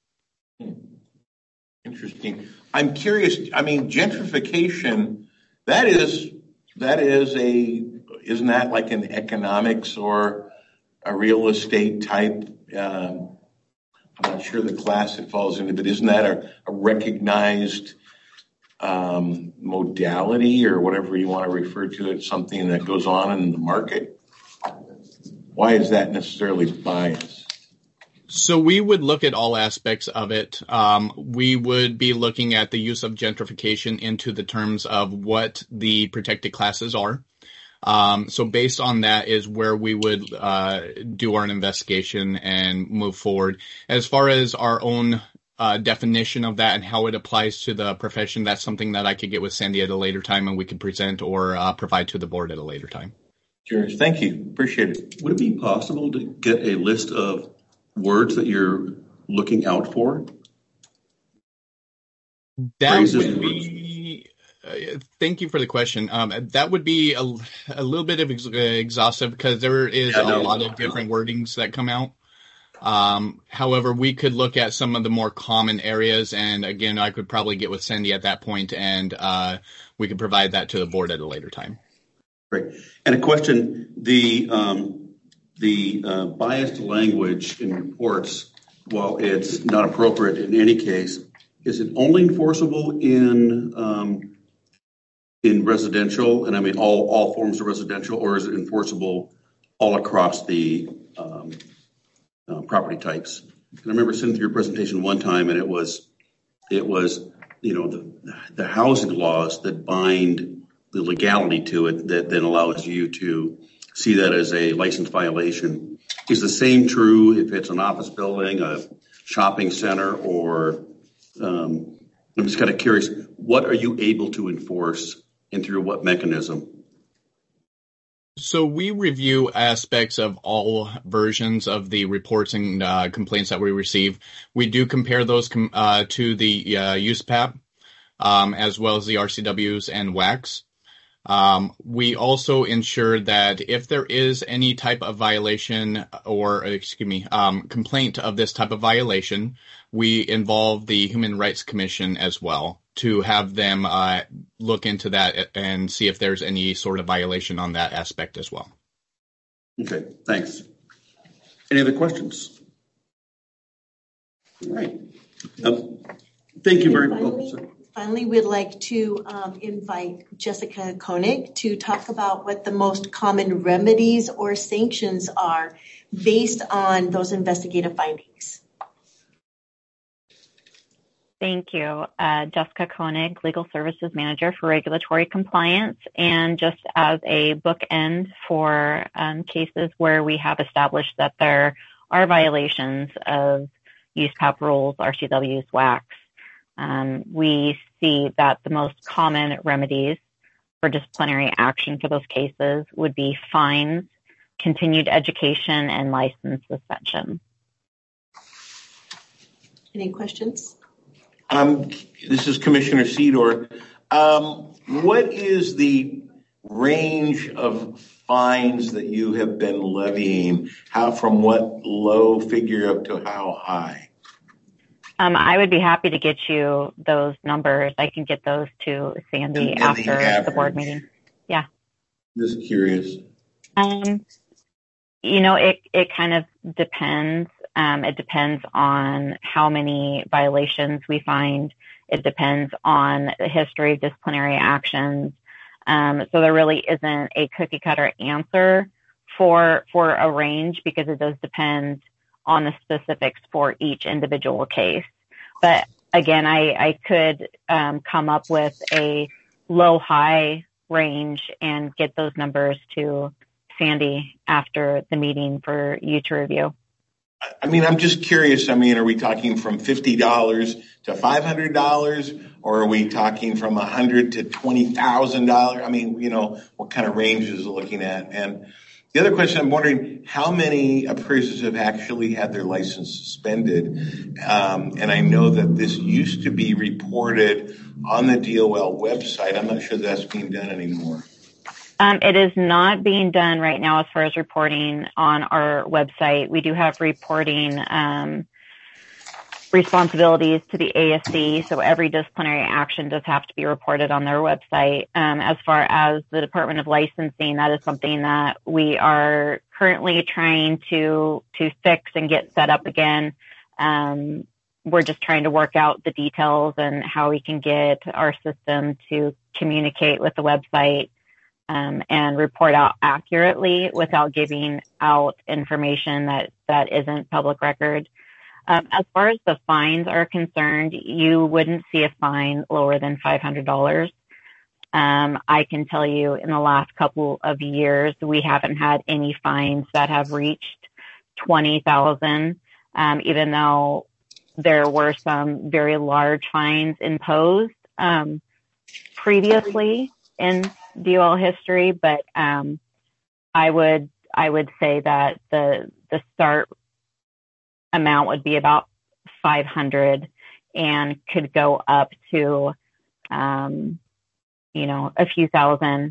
Interesting. I'm curious. I mean, gentrification, that is, that is a, isn't that like an economics or a real estate type? Um, I'm not sure the class it falls into, but isn't that a, a recognized um, modality or whatever you want to refer to it, something that goes on in the market? Why is that necessarily biased? So we would look at all aspects of it. Um, we would be looking at the use of gentrification into the terms of what the protected classes are. Um, so based on that is where we would uh, do our investigation and move forward. As far as our own uh, definition of that and how it applies to the profession, that's something that I could get with Sandy at a later time and we could present or uh, provide to the board at a later time. Sure. Thank you. Appreciate it. Would it be possible to get a list of words that you're looking out for? That Phrases would be, uh, thank you for the question. Um, that would be a, a little bit of ex- exhaustive because there is Yeah, a no, lot of different wordings that come out. Um, however, we could look at some of the more common areas, and again, I could probably get with Cindy at that point, and uh, we could provide that to the board at a later time. Great. And a question, the um, the uh, biased language in reports, while it's not appropriate in any case, is it only enforceable in um, in residential, and I mean all, all forms of residential, or is it enforceable all across the um, uh, property types? And I remember sitting through your presentation one time, and it was it was you know the the housing laws that bind the legality to it that then allows you to see that as a license violation. Is the same true if it's an office building, a shopping center, or um, I'm just kind of curious, what are you able to enforce and through what mechanism? So we review aspects of all versions of the reports and uh, complaints that we receive. We do compare those com- uh, to the uh, U S P A P, um, as well as the R C Ws and W A Cs. Um, we also ensure that if there is any type of violation or, excuse me, um, complaint of this type of violation, we involve the Human Rights Commission as well to have them uh, look into that and see if there's any sort of violation on that aspect as well. Okay, thanks. Any other questions? All right. Um, thank you very much. Oh, Finally, we'd like to um, invite Jessica Koenig to talk about what the most common remedies or sanctions are based on those investigative findings. Thank you. Uh, Jessica Koenig, Legal Services Manager for Regulatory Compliance. And just as a bookend for um, cases where we have established that there are violations of U S P A P rules, R C Ws, W A Cs, um, we see that the most common remedies for disciplinary action for those cases would be fines, continued education, and license suspension. Any questions? Um, this is Commissioner Sedor. Um, what is the range of fines that you have been levying? How, from what low figure up to how high? Um, I would be happy to get you those numbers. I can get those to Sandy And- and after the the board average. meeting. Yeah. Just curious. Um, you know, it, it kind of depends. Um, it depends on how many violations we find. It depends on the history of disciplinary actions. Um, so there really isn't a cookie cutter answer for, for a range, because it does depend on the specifics for each individual case. But again, I, I could um, come up with a low high range and get those numbers to Sandy after the meeting for you to review. I mean, I'm just curious. I mean, are we talking from fifty dollars to five hundred dollars, or are we talking from one hundred dollars to twenty thousand dollars? I mean, you know, what kind of ranges are looking at? And the other question, I'm wondering how many appraisers have actually had their license suspended. Um, and I know that this used to be reported on the D O L website. I'm not sure that's being done anymore. Um, it is not being done right now as far as reporting on our website. We do have reporting um, responsibilities to the A S C, so every disciplinary action does have to be reported on their website. Um, as far as the Department of Licensing, that is something that we are currently trying to to fix and get set up again. Um, we're just trying to work out the details and how we can get our system to communicate with the website um, and report out accurately without giving out information that, that isn't public record. Um, as far as the fines are concerned, you wouldn't see a fine lower than five hundred dollars. Um, I can tell you in the last couple of years, we haven't had any fines that have reached twenty thousand dollars, um, even though there were some very large fines imposed um, previously in D O L history. But um, I would I would say that the the start amount would be about five hundred and could go up to, um, you know, a few thousand,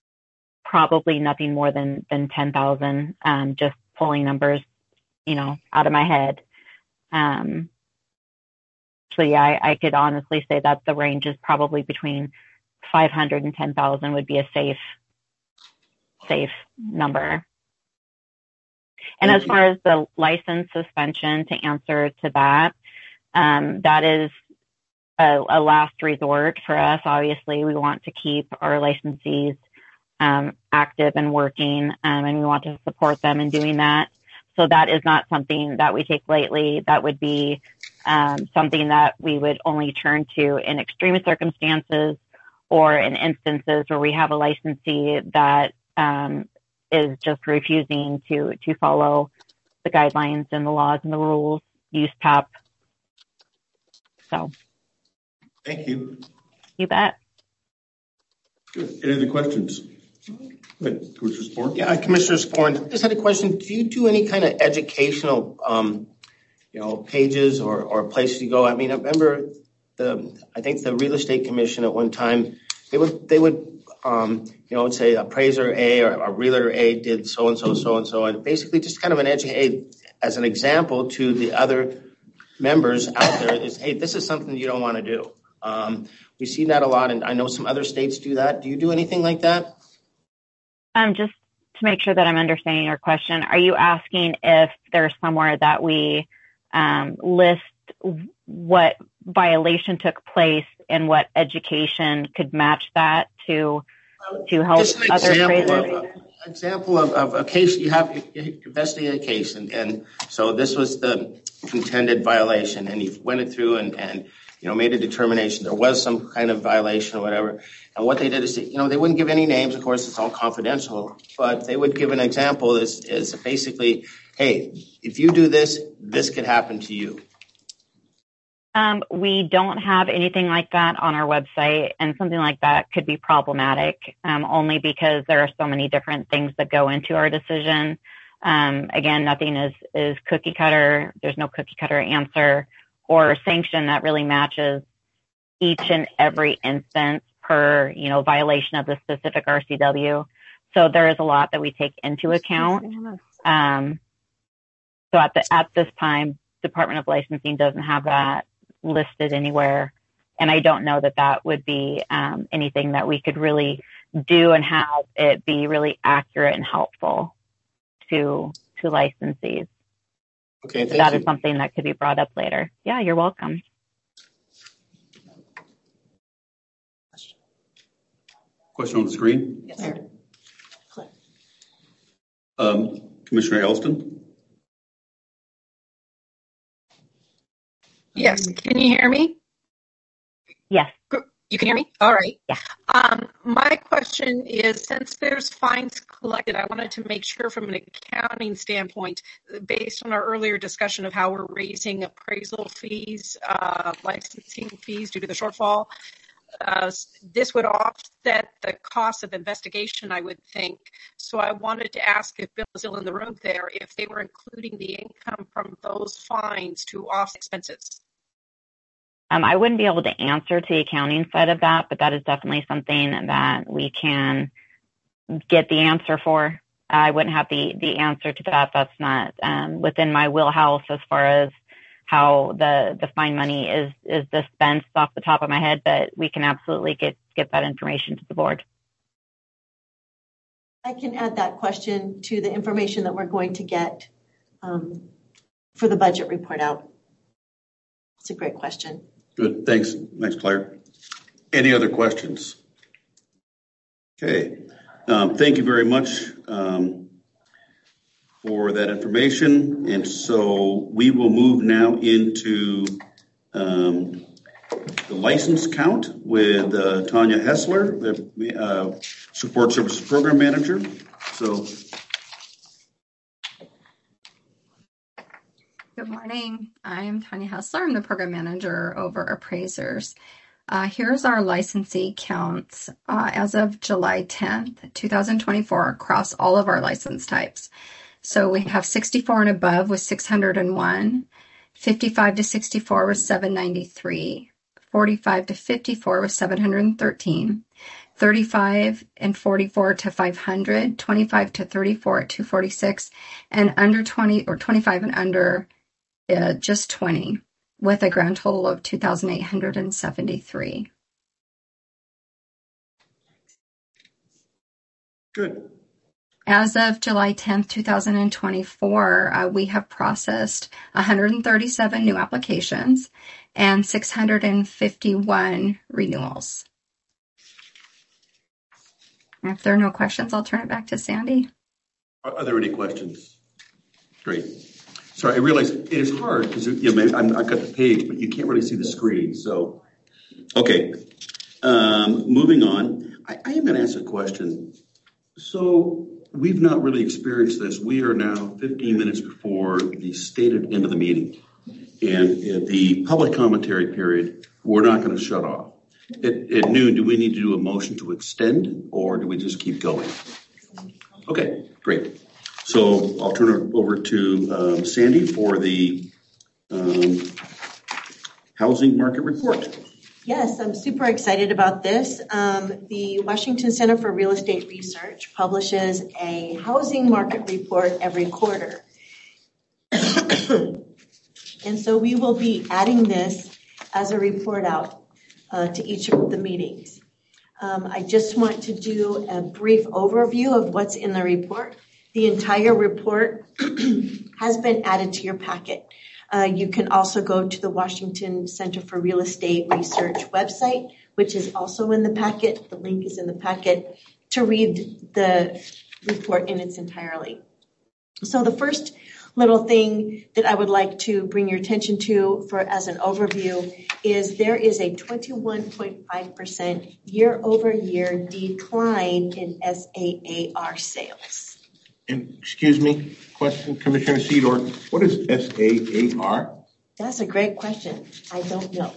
probably nothing more than, than ten thousand, um, just pulling numbers, you know, out of my head. Um, so yeah, I, I could honestly say that the range is probably between five hundred and ten thousand would be a safe, safe number. And as far as the license suspension, to answer to that, um, that is a, a last resort for us. Obviously, we want to keep our licensees um, active and working, um, and we want to support them in doing that. So that is not something that we take lightly. That would be um, something that we would only turn to in extreme circumstances or in instances where we have a licensee that um, is just refusing to to follow the guidelines and the laws and the rules, use P A P. So. Thank you. You bet. Good. Any other questions? Good. Commissioner Sporn? Yeah, Commissioner Sporn, just had a question. Do you do any kind of educational, um, you know, pages or, or places you go? I mean, I remember the, I think the Real Estate Commission at one time, they would, they would, Um, you know, say appraiser A or a realtor A did so and so, so and so, and basically just kind of an educate as an example to the other members out there is, hey, this is something you don't want to do. Um, we see that a lot, and I know some other states do that. Do you do anything like that? Um, just to make sure that I'm understanding your question, are you asking if there's somewhere that we um, list what violation took place and what education could match that to to help Just an other example appraisers? of, uh, example of, of a case you have you investigate a case, and, and so this was the contended violation, and you went it through and, and you know made a determination there was some kind of violation or whatever. And what they did is, you know, they wouldn't give any names. Of course, it's all confidential, but they would give an example is is basically, hey, if you do this, this could happen to you. Um, we don't have anything like that on our website, and something like that could be problematic, um, only because there are so many different things that go into our decision. Um, again, nothing is, is cookie cutter. There's no cookie cutter answer or sanction that really matches each and every instance per, you know, violation of the specific R C W. So there is a lot that we take into account. Um, so at the, at this time, Department of Licensing doesn't have that listed anywhere. And I don't know that that would be um, anything that we could really do and have it be really accurate and helpful to, to licensees. Okay, thank that you. is something that could be brought up later. Yeah, you're welcome. Question on the screen? Yes, sir. Um, Commissioner Elston? Yes, can you hear me? Yes. You can hear me? All right. Yeah. Um, my question is, since there's fines collected, I wanted to make sure from an accounting standpoint, based on our earlier discussion of how we're raising appraisal fees, uh, licensing fees due to the shortfall, uh, this would offset the cost of investigation, I would think. So I wanted to ask if Bill was still in the room there, if they were including the income from those fines to offset expenses. Um, I wouldn't be able to answer to the accounting side of that, but that is definitely something that we can get the answer for. I wouldn't have the, the answer to that. That's not um, within my wheelhouse as far as how the, the fine money is, is dispensed off the top of my head, but we can absolutely get, get that information to the board. I can add that question to the information that we're going to get um, for the budget report out. It's a great question. Good. Thanks. Thanks, Claire. Any other questions? Okay. Um, thank you very much um, for that information. And so we will move now into um, the license count with uh, Tanya Hessler, the uh, Support Services Program Manager. So. Good morning. I'm Tanya Hessler. I'm the program manager over appraisers. Uh, here's our licensee counts uh, as of July tenth, twenty twenty-four across all of our license types. So we have sixty-four and above with six hundred one, fifty-five to sixty-four with seven ninety-three, forty-five to fifty-four with seven hundred thirteen, thirty-five and forty-four to five hundred, twenty-five to thirty-four at two forty-six, and under twenty or twenty-five and under Uh, just twenty, with a grand total of two thousand eight hundred seventy-three. Good. As of July tenth, twenty twenty-four, uh, we have processed one hundred thirty-seven new applications and six hundred fifty-one renewals. If there are no questions, I'll turn it back to Sandy. Are, are there any questions? Great. Sorry, I realize it is hard because you know, I'm, I've got the page, but you can't really see the screen. So, okay, um, moving on. I, I am going to ask a question. So we've not really experienced this. We are now fifteen minutes before the stated end of the meeting. And at the public commentary period, we're not going to shut off. At, at noon, do we need to do a motion to extend or do we just keep going? Okay, great. So I'll turn it over to um, Sandy for the um, housing market report. Yes, I'm super excited about this. Um, the Washington Center for Real Estate Research publishes a housing market report every quarter. And so we will be adding this as a report out uh, to each of the meetings. Um, I just want to do a brief overview of what's in the report. The entire report has been added to your packet. Uh, you can also go to the Washington Center for Real Estate Research website, which is also in the packet. The link is in the packet to read the report in its entirety. So the first little thing that I would like to bring your attention to for as an overview is there is a twenty-one point five percent year over year decline in S A A R sales. And excuse me, question, Commissioner Cedar, what is S A A R? That's a great question. I don't know.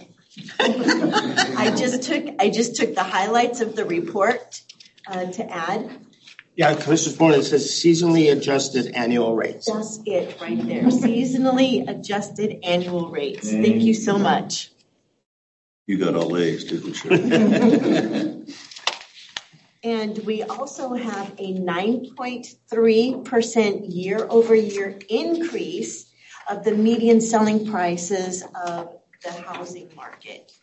I just took I just took the highlights of the report uh, to add. Yeah, Commissioner's Board, it says seasonally adjusted annual rates. That's it right there. Seasonally adjusted annual rates. Thank you so much. You got all A's, didn't you? And we also have a nine point three percent year over year increase of the median selling prices of the housing market.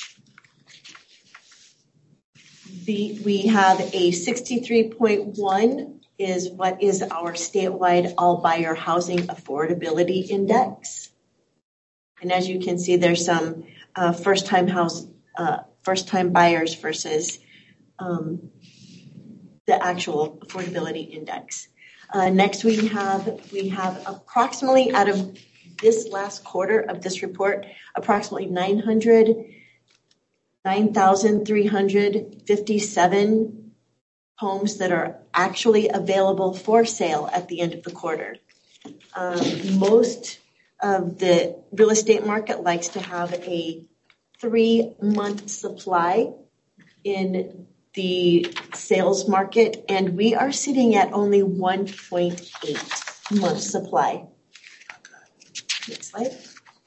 The, we have a sixty-three point one is what is our statewide all buyer housing affordability index. And as you can see, there's some uh, first time house, uh, first time buyers versus um, the actual affordability index. Uh, next, we have we have approximately out of this last quarter of this report, approximately nine hundred. nine thousand three hundred fifty-seven homes that are actually available for sale at the end of the quarter. Um, most of the real estate market likes to have a three-month supply in the sales market, and we are sitting at only one point eight month supply. Next slide.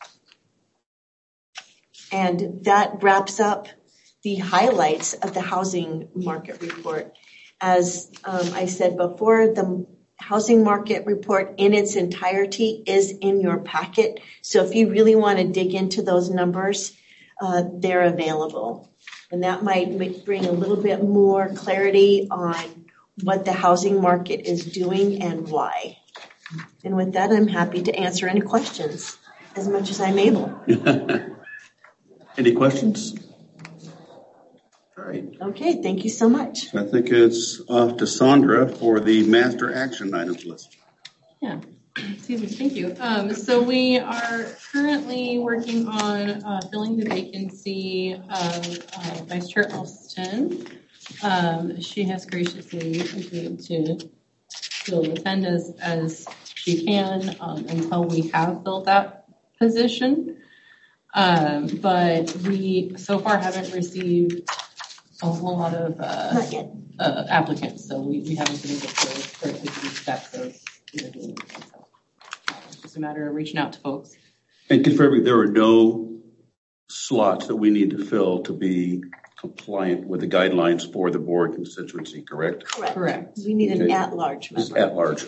And that wraps up the highlights of the housing market report. As um, I said before, the housing market report in its entirety is in your packet. So if you really want to dig into those numbers, uh, they're available. And that might make, bring a little bit more clarity on what the housing market is doing and why. And with that, I'm happy to answer any questions as much as I'm able. Any questions? All right. Okay, thank you so much. I think it's off to Sandra for the master action items list. Yeah, excuse me, thank you. Um, so we are currently working on uh, filling the vacancy of uh, Vice Chair Alston. Um, she has graciously agreed to still attend as, as she can um, until we have filled that position. Um, but we so far haven't received a whole lot of uh, uh, applicants, so we, we haven't been able to correctly staff those interviews. So it's just a matter of reaching out to folks. And confirming there are no slots that we need to fill to be compliant with the guidelines for the board constituency, correct? Correct. Correct. We need an Okay. at-large member. Just at large.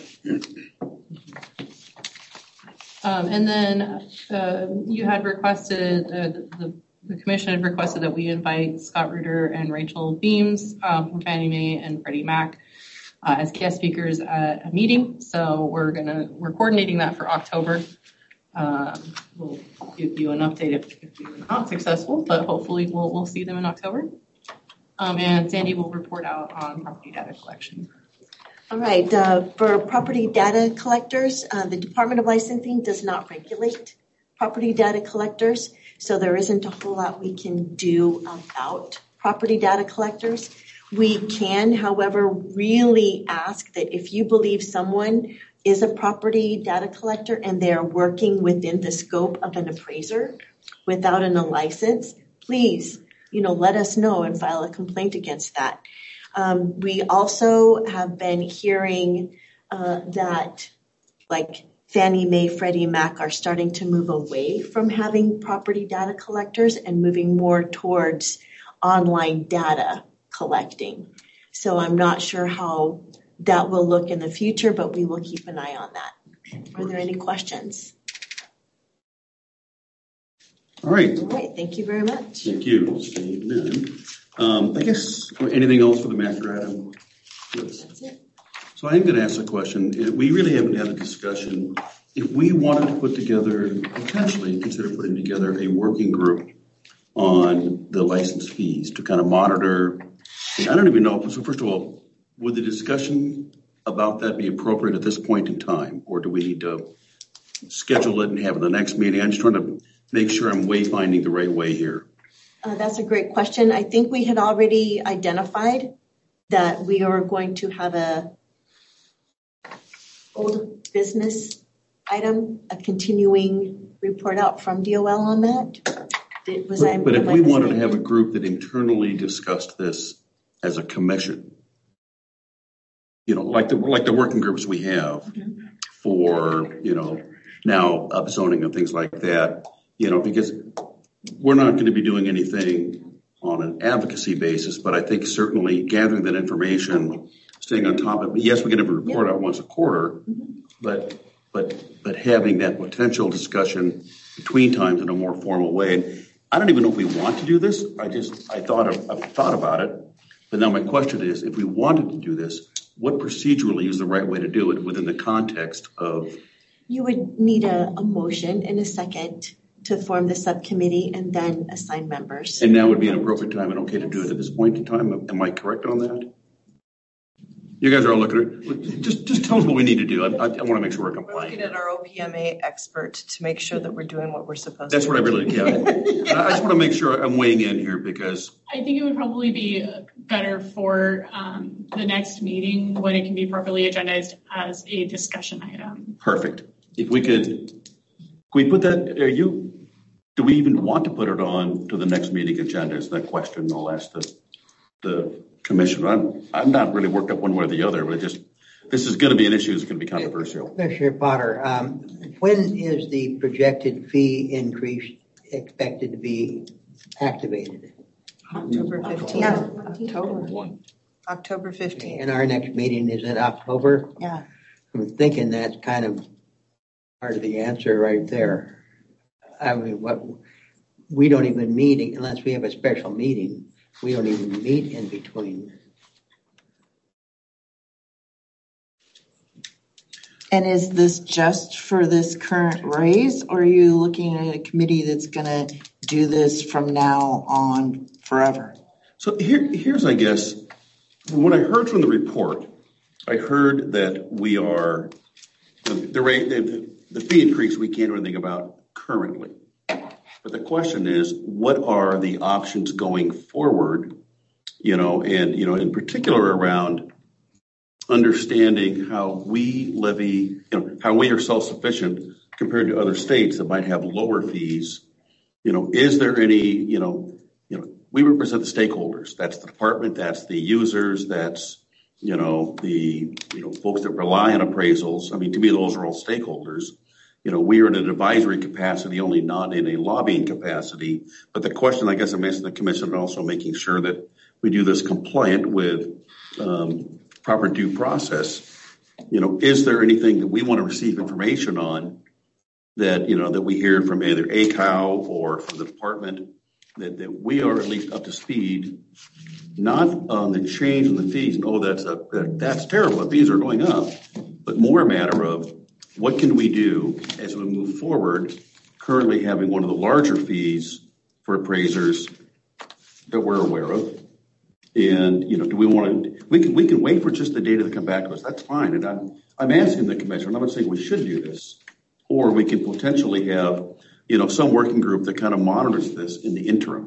Um, and then uh, you had requested, uh, the, the commission had requested that we invite Scott Reuter and Rachel Beams um, from Fannie Mae and Freddie Mac uh, as guest speakers at a meeting. So we're gonna we're coordinating that for October. Um, we'll give you an update if, if we're not successful, but hopefully we'll we'll see them in October. Um, and Sandy will report out on property data collection. All right, uh, for property data collectors, uh, the Department of Licensing does not regulate property data collectors, so there isn't a whole lot we can do about property data collectors. We can, however, really ask that if you believe someone is a property data collector and they're working within the scope of an appraiser without a license, please, you know, let us know and file a complaint against that. Um, we also have been hearing uh, that, like, Fannie Mae, Freddie Mac are starting to move away from having property data collectors and moving more towards online data collecting. So I'm not sure how that will look in the future, but we will keep an eye on that. Are there any questions? All right. All right, thank you very much. Thank you. Steve Lynn. Um, I guess anything else for the master item? That's it. So I'm going to ask a question. We really haven't had a discussion. If we wanted to put together, potentially consider putting together a working group on the license fees to kind of monitor, and I don't even know. So first of all, would the discussion about that be appropriate at this point in time, or do we need to schedule it and have it the next meeting? I'm just trying to make sure I'm wayfinding the right way here. Uh, that's a great question. I think we had already identified that we are going to have a old business item, a continuing report out from D O L on that. Did, was but, I, but if I we wanted to have a group that internally discussed this as a commission, like the, like the working groups we have Mm-hmm. for, you know, now upzoning and things like that, you know, because we're not going to be doing anything on an advocacy basis, but I think certainly gathering that information, staying on top of it. Yes, we can have a report out once a quarter, but but but having that potential discussion between times in a more formal way. And I don't even know if we want to do this. I just I thought of, I've thought about it, but now my question is, if we wanted to do this, what procedurally is the right way to do it within the context of? You would need a, a motion and a second to form the subcommittee and then assign members. And now would be an appropriate time and okay to do it at this point in time. Am I correct on that? You guys are all looking at, just just tell us what we need to do. I, I, I want to make sure we're We're compliant. looking at our O P M A expert to make sure that we're doing what we're supposed That's to. what I really, yeah. I just want to make sure I'm weighing in here because. I think it would probably be better for um, the next meeting when it can be properly agendized as a discussion item. Perfect. If we could, can we put that, are you, do we even want to put it on to the next meeting agenda? Is that question? I'll ask the, the commission. I'm, I'm not really worked up one way or the other, but it just, this is going to be an issue. It's going to be controversial. Commissioner Potter, um, when is the projected fee increase expected to be activated? October fifteenth. Yeah. October. October fifteenth. And our next meeting is in October? Yeah. I'm thinking that's kind of part of the answer right there. I mean, what, we don't even meet unless we have a special meeting. We don't even meet in between. And is this just for this current raise, or are you looking at a committee that's going to do this from now on forever? So here, here's, I guess, what I heard from the report, I heard that we are, the, the rate, the, the fee increase we can't do anything about currently. But the question is, what are the options going forward, you know, and, you know, in particular around understanding how we levy, you know, how we are self-sufficient compared to other states that might have lower fees. You know, is there any, you know, you know, we represent the stakeholders. That's the department, that's the users, that's, you know, the, you know, folks that rely on appraisals. I mean, to me, those are all stakeholders. You know, we are in an advisory capacity, only not in a lobbying capacity. But the question, I guess I'm asking the commission and also making sure that we do this compliant with um, proper due process. You know, is there anything that we want to receive information on that, you know, that we hear from either A C O W or from the department that, that we are at least up to speed, not on the change in the fees. And, oh, that's a, that, that's terrible. The fees are going up, but more a matter of what can we do as we move forward, currently having one of the larger fees for appraisers that we're aware of. And, you know, do we want to, we can, we can wait for just the data to come back to us. That's fine. And I'm, I'm asking the commission, I'm not saying we should do this, or we can potentially have, you know, some working group that kind of monitors this in the interim.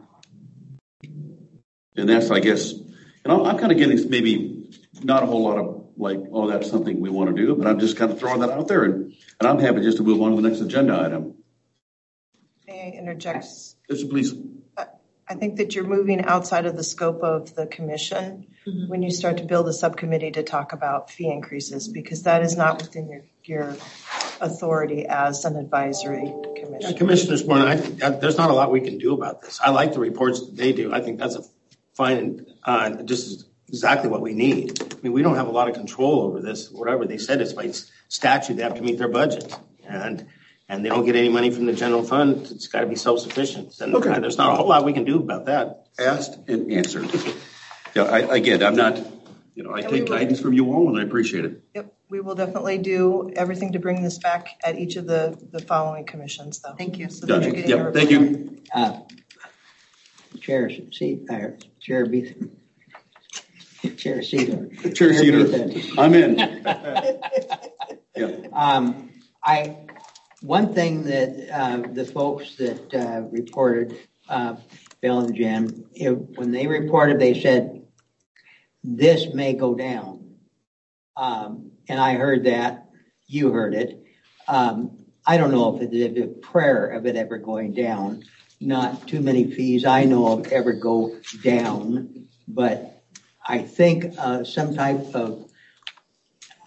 And that's, I guess, and I'm, I'm kind of getting maybe not a whole lot of like, oh, that's something we want to do, but I'm just kind of throwing that out there. And, and I'm happy just to move on to the next agenda item. May I interject? Yes, please. I think that you're moving outside of the scope of the commission mm-hmm. when you start to build a subcommittee to talk about fee increases, because that is not within your, your authority as an advisory commission. Yeah, Commissioner Sporn, I think that there's not a lot we can do about this. I like the reports that they do. I think that's a fine, uh, just exactly what we need. I mean, we don't have a lot of control over this. Whatever they said, it's by statute they have to meet their budget, and and they don't get any money from the general fund. It's got to be self-sufficient. And okay. uh, there's not a whole lot we can do about that. Asked and answered. Yeah, I, again, I'm not, you know, I and take guidance from you all, and I appreciate it. Yep, we will definitely do everything to bring this back at each of the, the following commissions, though. Thank you. So Done. that you're getting yep, thank you. Uh, Chair, see, uh, Chair Beath. Chair Cedar. Chair Cedar. I'm in. yeah. Um, I one thing that uh, the folks that uh, reported, uh, Bill and Jen, it, when they reported, they said this may go down, um, and I heard that. You heard it. Um, I don't know if it's a prayer of it ever going down. Not too many fees I know of ever go down, but I think uh, some type of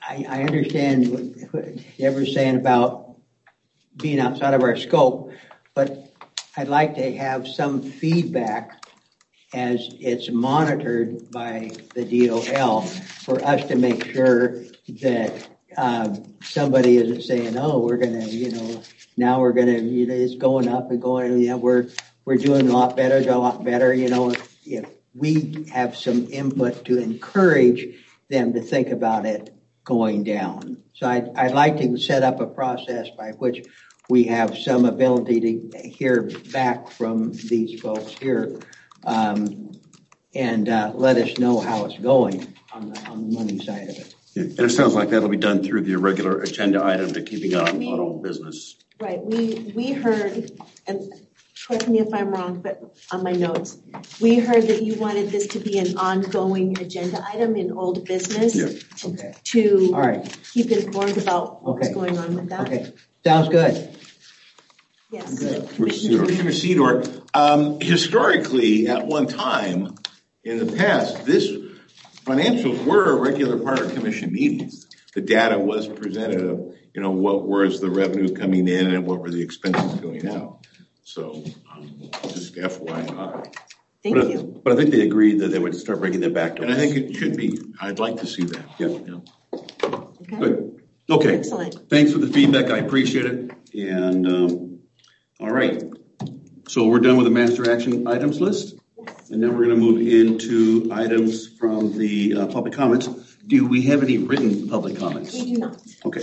I, I understand what, what Deborah's saying about being outside of our scope, but I'd like to have some feedback as it's monitored by the D O L for us to make sure that uh, somebody isn't saying, oh, we're going to, you know, now we're going to, you know, it's going up and going, you know, we're, we're doing a lot better, a lot better, you know, if, if we have some input to encourage them to think about it going down. So I'd, I'd like to set up a process by which we have some ability to hear back from these folks here um, and uh, let us know how it's going on the, on the money side of it. Yeah, and it sounds like that'll be done through the regular agenda item to keeping on, on old business. Right. We we heard, and correct me if I'm wrong, but on my notes, we heard that you wanted this to be an ongoing agenda item in old business Yeah. to, Okay. to All right. keep informed about what's Okay. going on with that. Okay. Sounds good. Yes. Commissioner Sidor, um, historically, at one time in the past, this financials were a regular part of commission meetings. The data was presented of, you know, what was the revenue coming in and what were the expenses going out. So, um, just F Y I. Thank but, you. But I think they agreed that they would start bringing that back to And us. I think it should be. I'd like to see that. Yeah. yeah. Okay. Good. Okay. Excellent. Thanks for the feedback. I appreciate it. And um, all right. So we're done with the master action items list. And then we're going to move into items from the uh, public comments. Do we have any written public comments? We do not. Okay.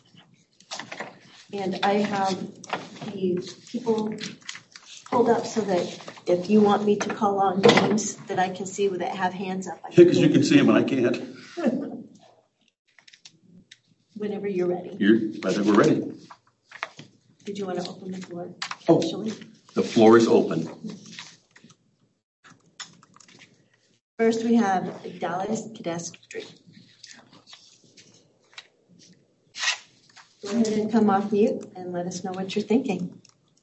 And I have the people pulled up so that if you want me to call on names that I can see that have hands up. I Because you can see them and I can't. Whenever you're ready. You're, I think we're ready. Did you want to open the floor? Oh. Actually? The floor is open. First, we have Dallas Cadastry. Go ahead and come off mute and let us know what you're thinking.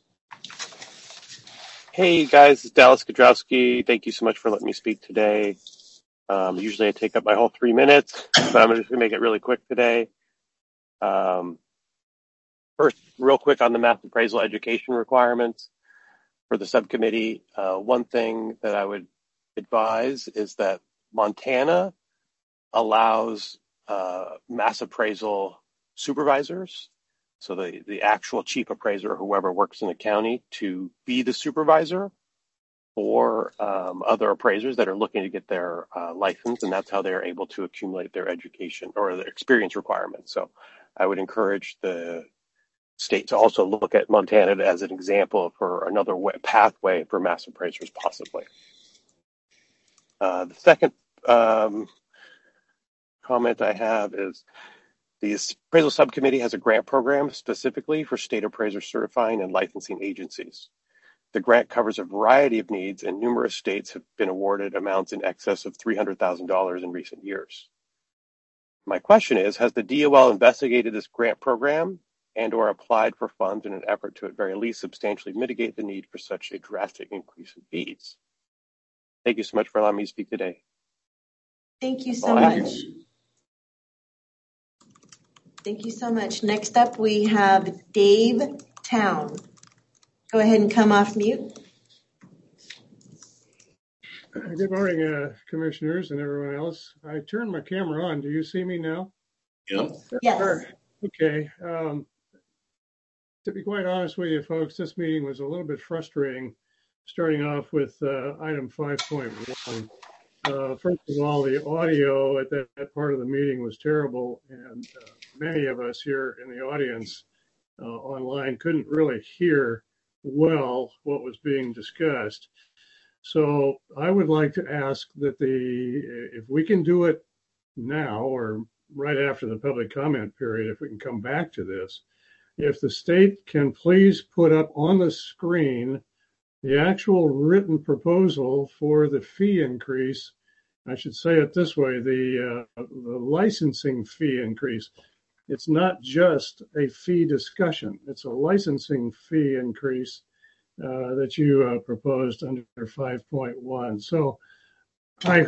Hey guys, it's Dallas Kadrowski. Thank you so much for letting me speak today. Um, usually I take up my whole three minutes, but I'm just going to make it really quick today. Um, first, real quick on the math appraisal education requirements for the subcommittee. Uh, one thing that I would advise is that Montana allows uh, mass appraisal supervisors, so the, the actual chief appraiser or whoever works in the county, to be the supervisor for um, other appraisers that are looking to get their uh, license, and that's how they're able to accumulate their education or their experience requirements. So I would encourage the state to also look at Montana as an example for another way, pathway for mass appraisers possibly. Uh, the second um, comment I have is the appraisal subcommittee has a grant program specifically for state appraiser certifying and licensing agencies. The grant covers a variety of needs, and numerous states have been awarded amounts in excess of three hundred thousand dollars in recent years. My question is, has the D O L investigated this grant program and or applied for funds in an effort to at very least substantially mitigate the need for such a drastic increase in fees? Thank you so much for allowing me to speak today. Thank you so Thank much. you. Thank you so much. Next up, we have Dave Town. Go ahead and come off mute. Good morning, uh, commissioners and everyone else. I turned my camera on. Do you see me now? Yeah. Yes. Okay. Um, to be quite honest with you, folks, this meeting was a little bit frustrating, starting off with uh, item five point one. Uh, first of all, the audio at that, that part of the meeting was terrible, and uh, many of us here in the audience uh, online couldn't really hear well what was being discussed. So I would like to ask that the, if we can do it now or right after the public comment period, if we can come back to this, if the state can please put up on the screen the actual written proposal for the fee increase. I should say it this way, the, uh, the licensing fee increase. It's not just a fee discussion. It's a licensing fee increase uh, that you uh, proposed under five point one. So I heard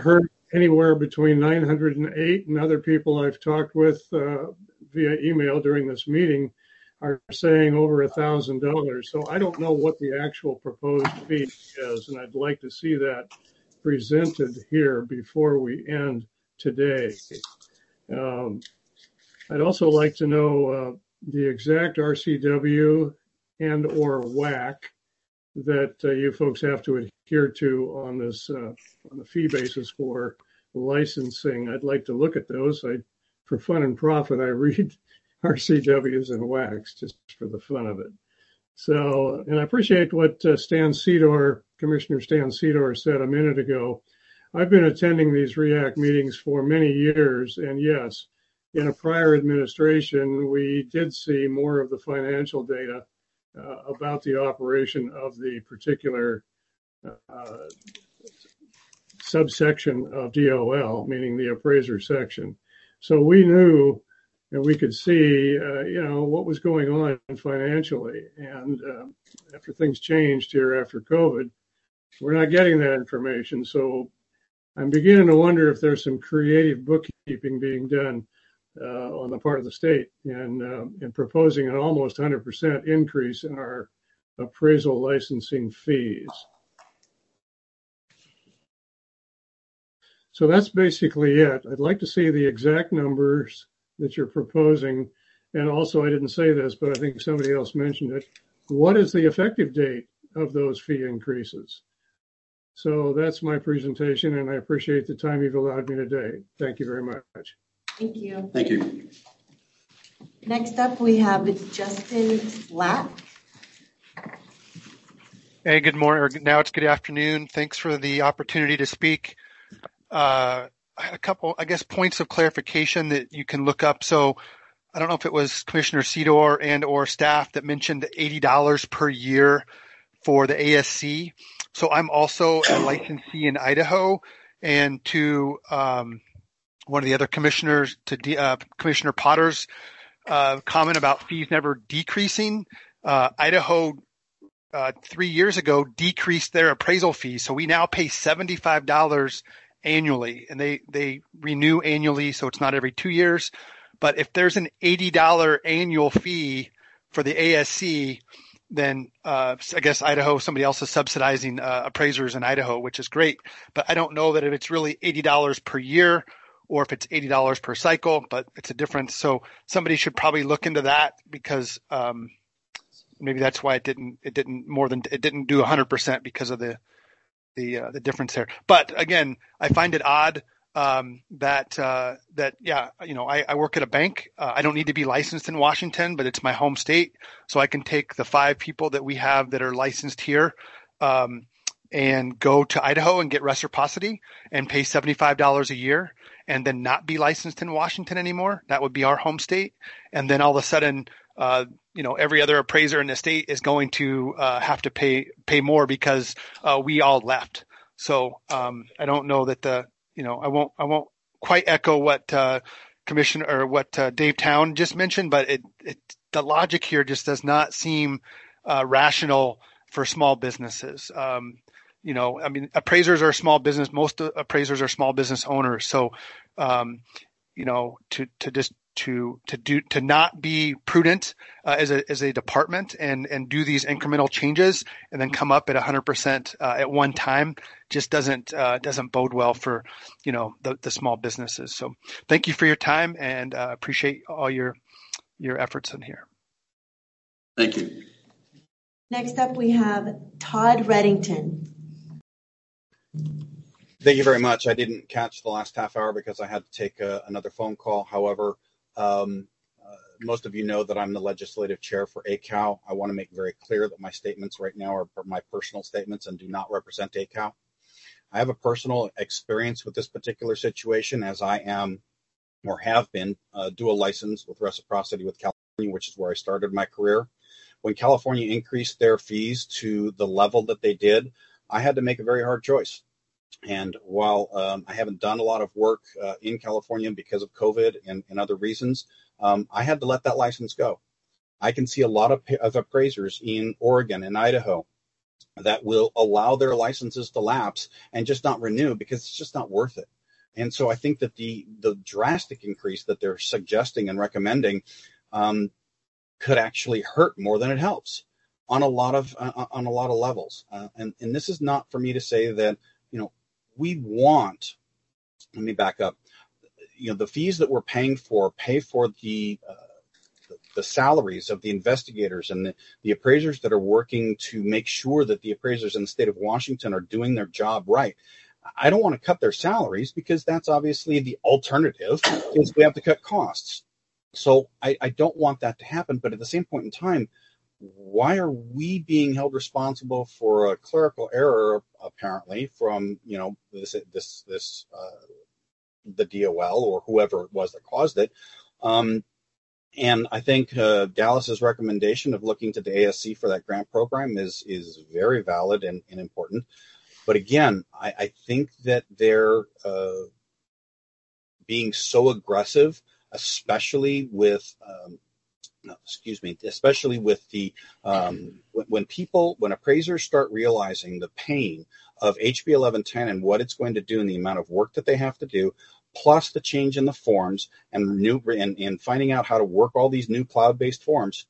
anywhere between nine hundred and eight, and other people I've talked with uh, via email during this meeting are saying over a thousand dollars. So I don't know what the actual proposed fee is, and I'd like to see that presented here before we end today. Um, I'd also like to know uh, the exact R C W and or W A C that uh, you folks have to adhere to on this uh, on the fee basis for licensing. I'd like to look at those. I, for fun and profit, I read R C Ws and W A Cs just for the fun of it. So, and I appreciate what uh, Stan Sedor, Commissioner Stan Sedor, said a minute ago. I've been attending these REACT meetings for many years, and yes, in a prior administration, we did see more of the financial data uh, about the operation of the particular uh, subsection of D O L, meaning the appraiser section. So we knew and we could see, uh, you know, what was going on financially. And uh, after things changed here after COVID, we're not getting that information. So I'm beginning to wonder if there's some creative bookkeeping being done uh, on the part of the state and uh, in proposing an almost one hundred percent increase in our appraisal licensing fees. So that's basically it. I'd like to see the exact numbers that you're proposing. And also, I didn't say this, but I think somebody else mentioned it. What is the effective date of those fee increases? So that's my presentation, and I appreciate the time you've allowed me today. Thank you very much. Thank you. Thank you. Next up, we have Justin Slack. Hey, good morning, or now it's good afternoon. Thanks for the opportunity to speak. Uh, I had a couple, I guess, points of clarification that you can look up. So I don't know if it was Commissioner Sedor and or staff that mentioned eighty dollars per year for the A S C. So I'm also a licensee in Idaho, and to um, one of the other commissioners, to de- uh, Commissioner Potter's uh, comment about fees never decreasing, uh, Idaho uh, three years ago decreased their appraisal fees. So we now pay seventy-five dollars annually, and they, they renew annually, so it's not every two years. But if there's an eighty dollars annual fee for the A S C, then uh, I guess Idaho, somebody else is subsidizing uh, appraisers in Idaho, which is great. But I don't know that if it's really eighty dollars per year or if it's eighty dollars per cycle, but it's a difference. So somebody should probably look into that, because um, maybe that's why it didn't it didn't more than it didn't do one hundred percent because of the the uh, the difference there. But again, I find it odd um, that uh, that yeah, you know, I, I work at a bank. Uh, I don't need to be licensed in Washington, but it's my home state, so I can take the five people that we have that are licensed here um, and go to Idaho and get reciprocity and pay seventy-five dollars a year, and then not be licensed in Washington anymore. That would be our home state, and then all of a sudden, uh, you know, every other appraiser in the state is going to uh, have to pay pay more because uh, we all left. So um, I don't know that the, you know, I won't I won't quite echo what uh, Commissioner or what uh, Dave Town just mentioned, but it, it the logic here just does not seem uh, rational for small businesses. Um, you know, I mean, appraisers are small business. Most appraisers are small business owners. So, um, you know, to to just to to do to not be prudent uh, as a as a department and and do these incremental changes and then come up at one hundred percent uh, at one time just doesn't uh, doesn't bode well for, you know, the the small businesses. So thank you for your time, and uh, appreciate all your your efforts in here. Thank you. Next up, we have Todd Reddington. Thank you very much. I didn't catch the last half hour because I had to take uh, another phone call. However, um, uh, most of you know that I'm the legislative chair for A C A L. I want to make very clear that my statements right now are my personal statements and do not represent A C A L. I have a personal experience with this particular situation, as I am or have been uh, dual licensed with reciprocity with California, which is where I started my career. When California increased their fees to the level that they did, I had to make a very hard choice. And while um, I haven't done a lot of work uh, in California because of COVID and, and other reasons, um, I had to let that license go. I can see a lot of, of appraisers in Oregon and Idaho that will allow their licenses to lapse and just not renew because it's just not worth it. And so I think that the the drastic increase that they're suggesting and recommending um, could actually hurt more than it helps on a lot of uh, on a lot of levels. Uh, and and this is not for me to say that, you know, we want. Let me back up. You know, the fees that we're paying for pay for the uh, the, the salaries of the investigators and the, the appraisers that are working to make sure that the appraisers in the state of Washington are doing their job right. I don't want to cut their salaries because that's obviously the alternative is we have to cut costs. So I, I don't want that to happen. But at the same point in time, why are we being held responsible for a clerical error, apparently, from, you know, this, this, this, uh, the D O L or whoever it was that caused it? Um, and I think uh, Dallas's recommendation of looking to the A S C for that grant program is, is very valid and, and important. But again, I, I think that they're uh, being so aggressive, especially with, um, no, excuse me, especially with the, um, when, when people, when appraisers start realizing the pain of H B eleven ten and what it's going to do and the amount of work that they have to do, plus the change in the forms and new and, and finding out how to work all these new cloud-based forms,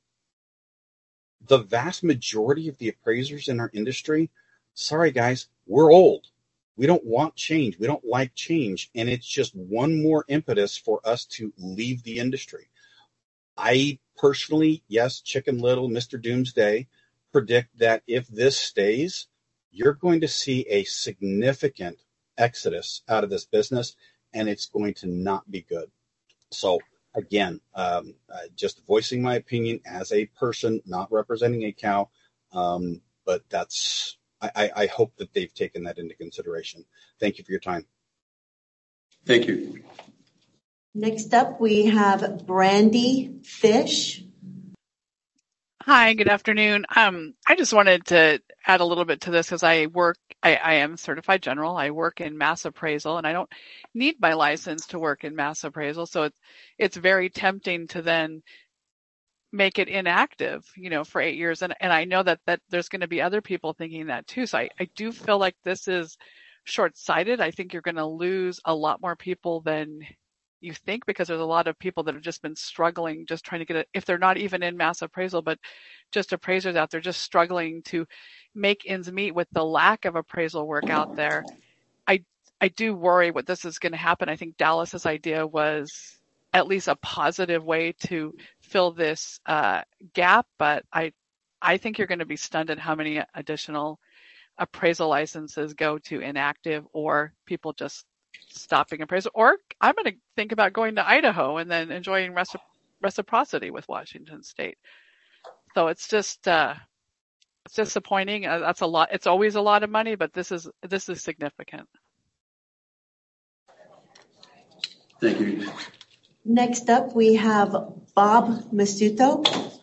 the vast majority of the appraisers in our industry, sorry guys, we're old. We don't want change. We don't like change. And it's just one more impetus for us to leave the industry. I personally, yes, Chicken Little, Mister Doomsday, predict that if this stays, you're going to see a significant exodus out of this business, and it's going to not be good. So again, um, uh, just voicing my opinion as a person, not representing a cow, um, but that's, I, I hope that they've taken that into consideration. Thank you for your time. Thank you. Next up, we have Brandy Fish. Hi, good afternoon. Um, I just wanted to add a little bit to this because I work, I, I am certified general. I work in mass appraisal, and I don't need my license to work in mass appraisal. So it's, it's very tempting to then make it inactive, you know, for eight years. And, and I know that, that there's going to be other people thinking that too. So I, I do feel like this is short-sighted. I think you're going to lose a lot more people than you think, because there's a lot of people that have just been struggling, just trying to get it, if they're not even in mass appraisal, but just appraisers out there just struggling to make ends meet with the lack of appraisal work out there. I, I do worry what this is going to happen. I think Dallas's idea was at least a positive way to fill this uh, gap, but I, I think you're going to be stunned at how many additional appraisal licenses go to inactive, or people just stopping appraisal. Or I'm going to think about going to Idaho and then enjoying recipro- reciprocity with Washington State. So it's just uh, it's disappointing. Uh, that's a lot. It's always a lot of money, but this is this is significant. Thank you. Next up, we have Bob Masuto.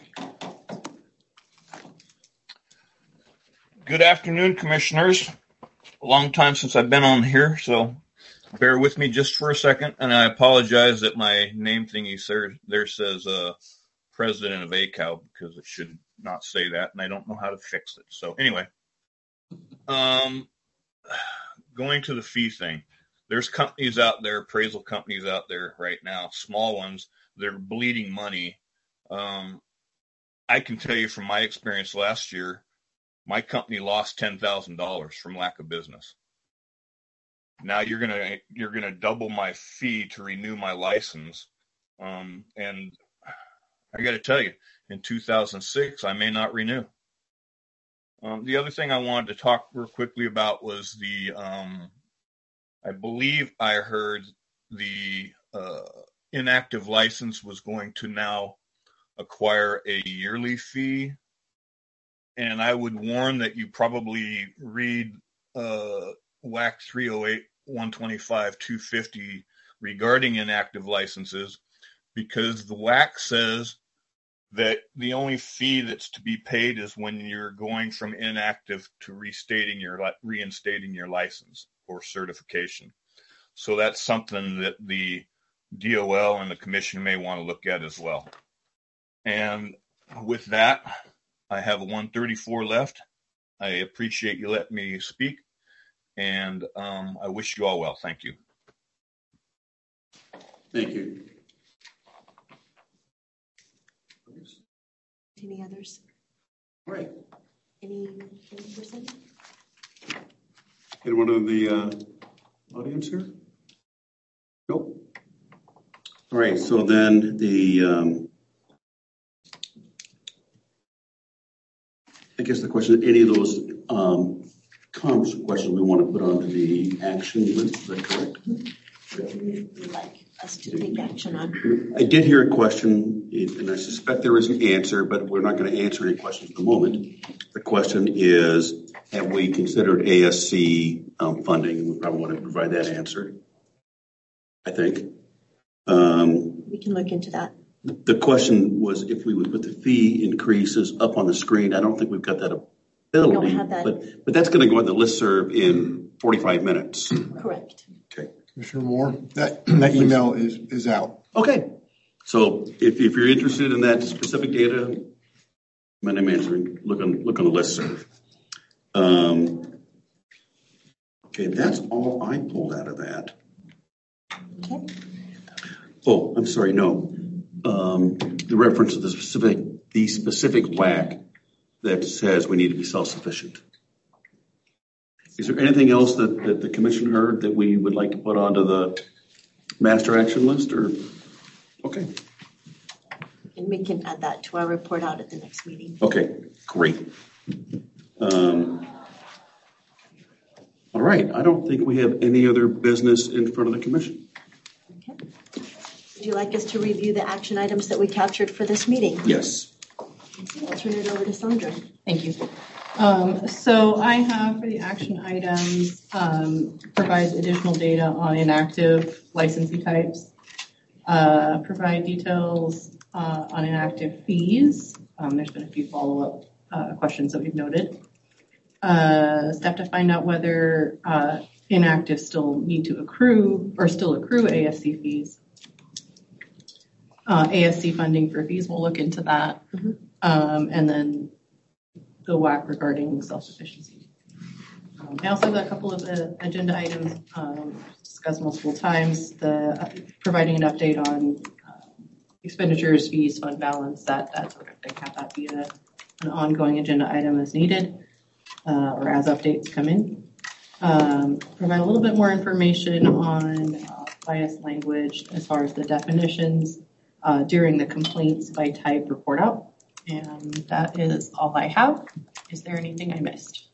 Good afternoon, commissioners. A long time since I've been on here, so bear with me just for a second. And I apologize that my name thingy there says uh, president of A C O W, because it should not say that, and I don't know how to fix it. So anyway, um, going to the fee thing. There's companies out there, appraisal companies out there right now, small ones, they're bleeding money. Um, I can tell you from my experience last year, my company lost ten thousand dollars from lack of business. Now you're gonna you're gonna double my fee to renew my license, um, and I got to tell you, in two thousand six, I may not renew. Um, the other thing I wanted to talk real quickly about was the. Um, I believe I heard the uh, inactive license was going to now acquire a yearly fee. And I would warn that you probably read uh, W A C three oh eight, one twenty-five, two fifty regarding inactive licenses, because the W A C says that the only fee that's to be paid is when you're going from inactive to restating your reinstating your license or certification. So that's something that the D O L and the commission may want to look at as well. And with that, I have a one thirty-four left. I appreciate you letting me speak, and um, I wish you all well. Thank you. Thank you. Any others? All right. Any, any person? Anyone in the uh, audience here? Nope. All right, so then the, um, I guess the question, any of those um, comments or questions we want to put onto the action list, is that correct? Would you like us to take action on? I did hear a question, and I suspect there is an answer, but we're not going to answer any questions at the moment. The question is, have we considered A S C um, funding? We probably want to provide that answer, I think. Um, we can look into that. The question was if we would put the fee increases up on the screen. I don't think we've got that ability, we don't have that. but but that's going to go on the listserv in forty-five minutes. Correct. Okay. Commissioner Moore, that that email is is out. Okay. So if if you're interested in that specific data, my name answering, look on look on the listserv. Um, okay, that's all I pulled out of that. Okay. Oh, I'm sorry. No, um, the reference to the specific the specific W A C that says we need to be self-sufficient. Is there anything else that, that the commission heard that we would like to put onto the master action list? Or okay, and we can add that to our report out at the next meeting. okay, great. Um, all right, I don't think we have any other business in front of the commission. Okay. Would you like us to review the action items that we captured for this meeting? Yes. I'll turn it over to Sandra. Thank you. Um, so I have for the action items, um, provides additional data on inactive licensee types, uh, provide details uh, on inactive fees. Um, there's been a few follow-up uh, questions that we've noted. Uh, step to find out whether uh, inactive still need to accrue or still accrue A S C fees. Uh, A S C funding for fees, we'll look into that. Mm-hmm. Um, and then the W A C regarding self-sufficiency. Um, I also have a couple of uh, agenda items um, discussed multiple times. The uh, providing an update on uh, expenditures, fees, fund balance, that that sort of thing. Have that be a, an ongoing agenda item as needed uh, or as updates come in. Um, provide a little bit more information on uh, bias language as far as the definitions uh, during the complaints by type report out. And that is all I have. Is there anything I missed?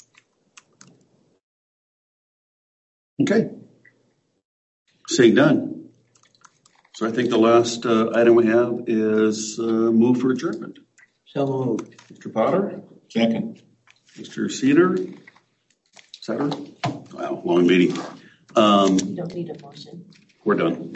Okay. Seeing done. So I think the last uh, item we have is uh, move for adjournment. So moved. Mister Potter? Second. Mister Cedar? Cedar? Wow, long meeting. Um, you don't need a motion. We're done.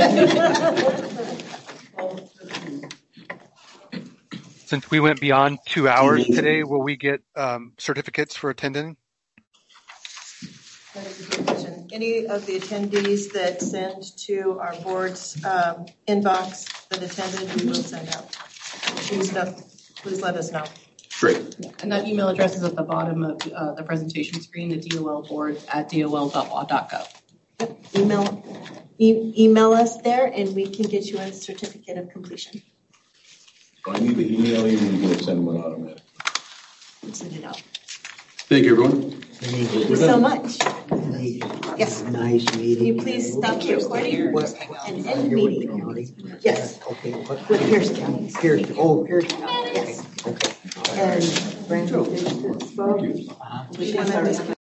Since we went beyond two hours today, will we get um, certificates for attending? That is a good question. Any of the attendees that send to our board's um, inbox that attended, we will send out. Please, know, please let us know. Great. Yeah, and that email address is at the bottom of uh, the presentation screen, the D O L board at D O L dot law dot gov. Yep. Email, e- email us there and we can get you a certificate of completion. I need to email you and you can send them an automatic. We'll send it out. Thank you, everyone. Thank you so much. Yes. Nice meeting. Can you please stop the recording and end the meeting? Yes. Okay. What? With Pierce County. Pierce. Oh, Pierce County. Yes. Okay. And Brandon, spoke. Uh-huh. We have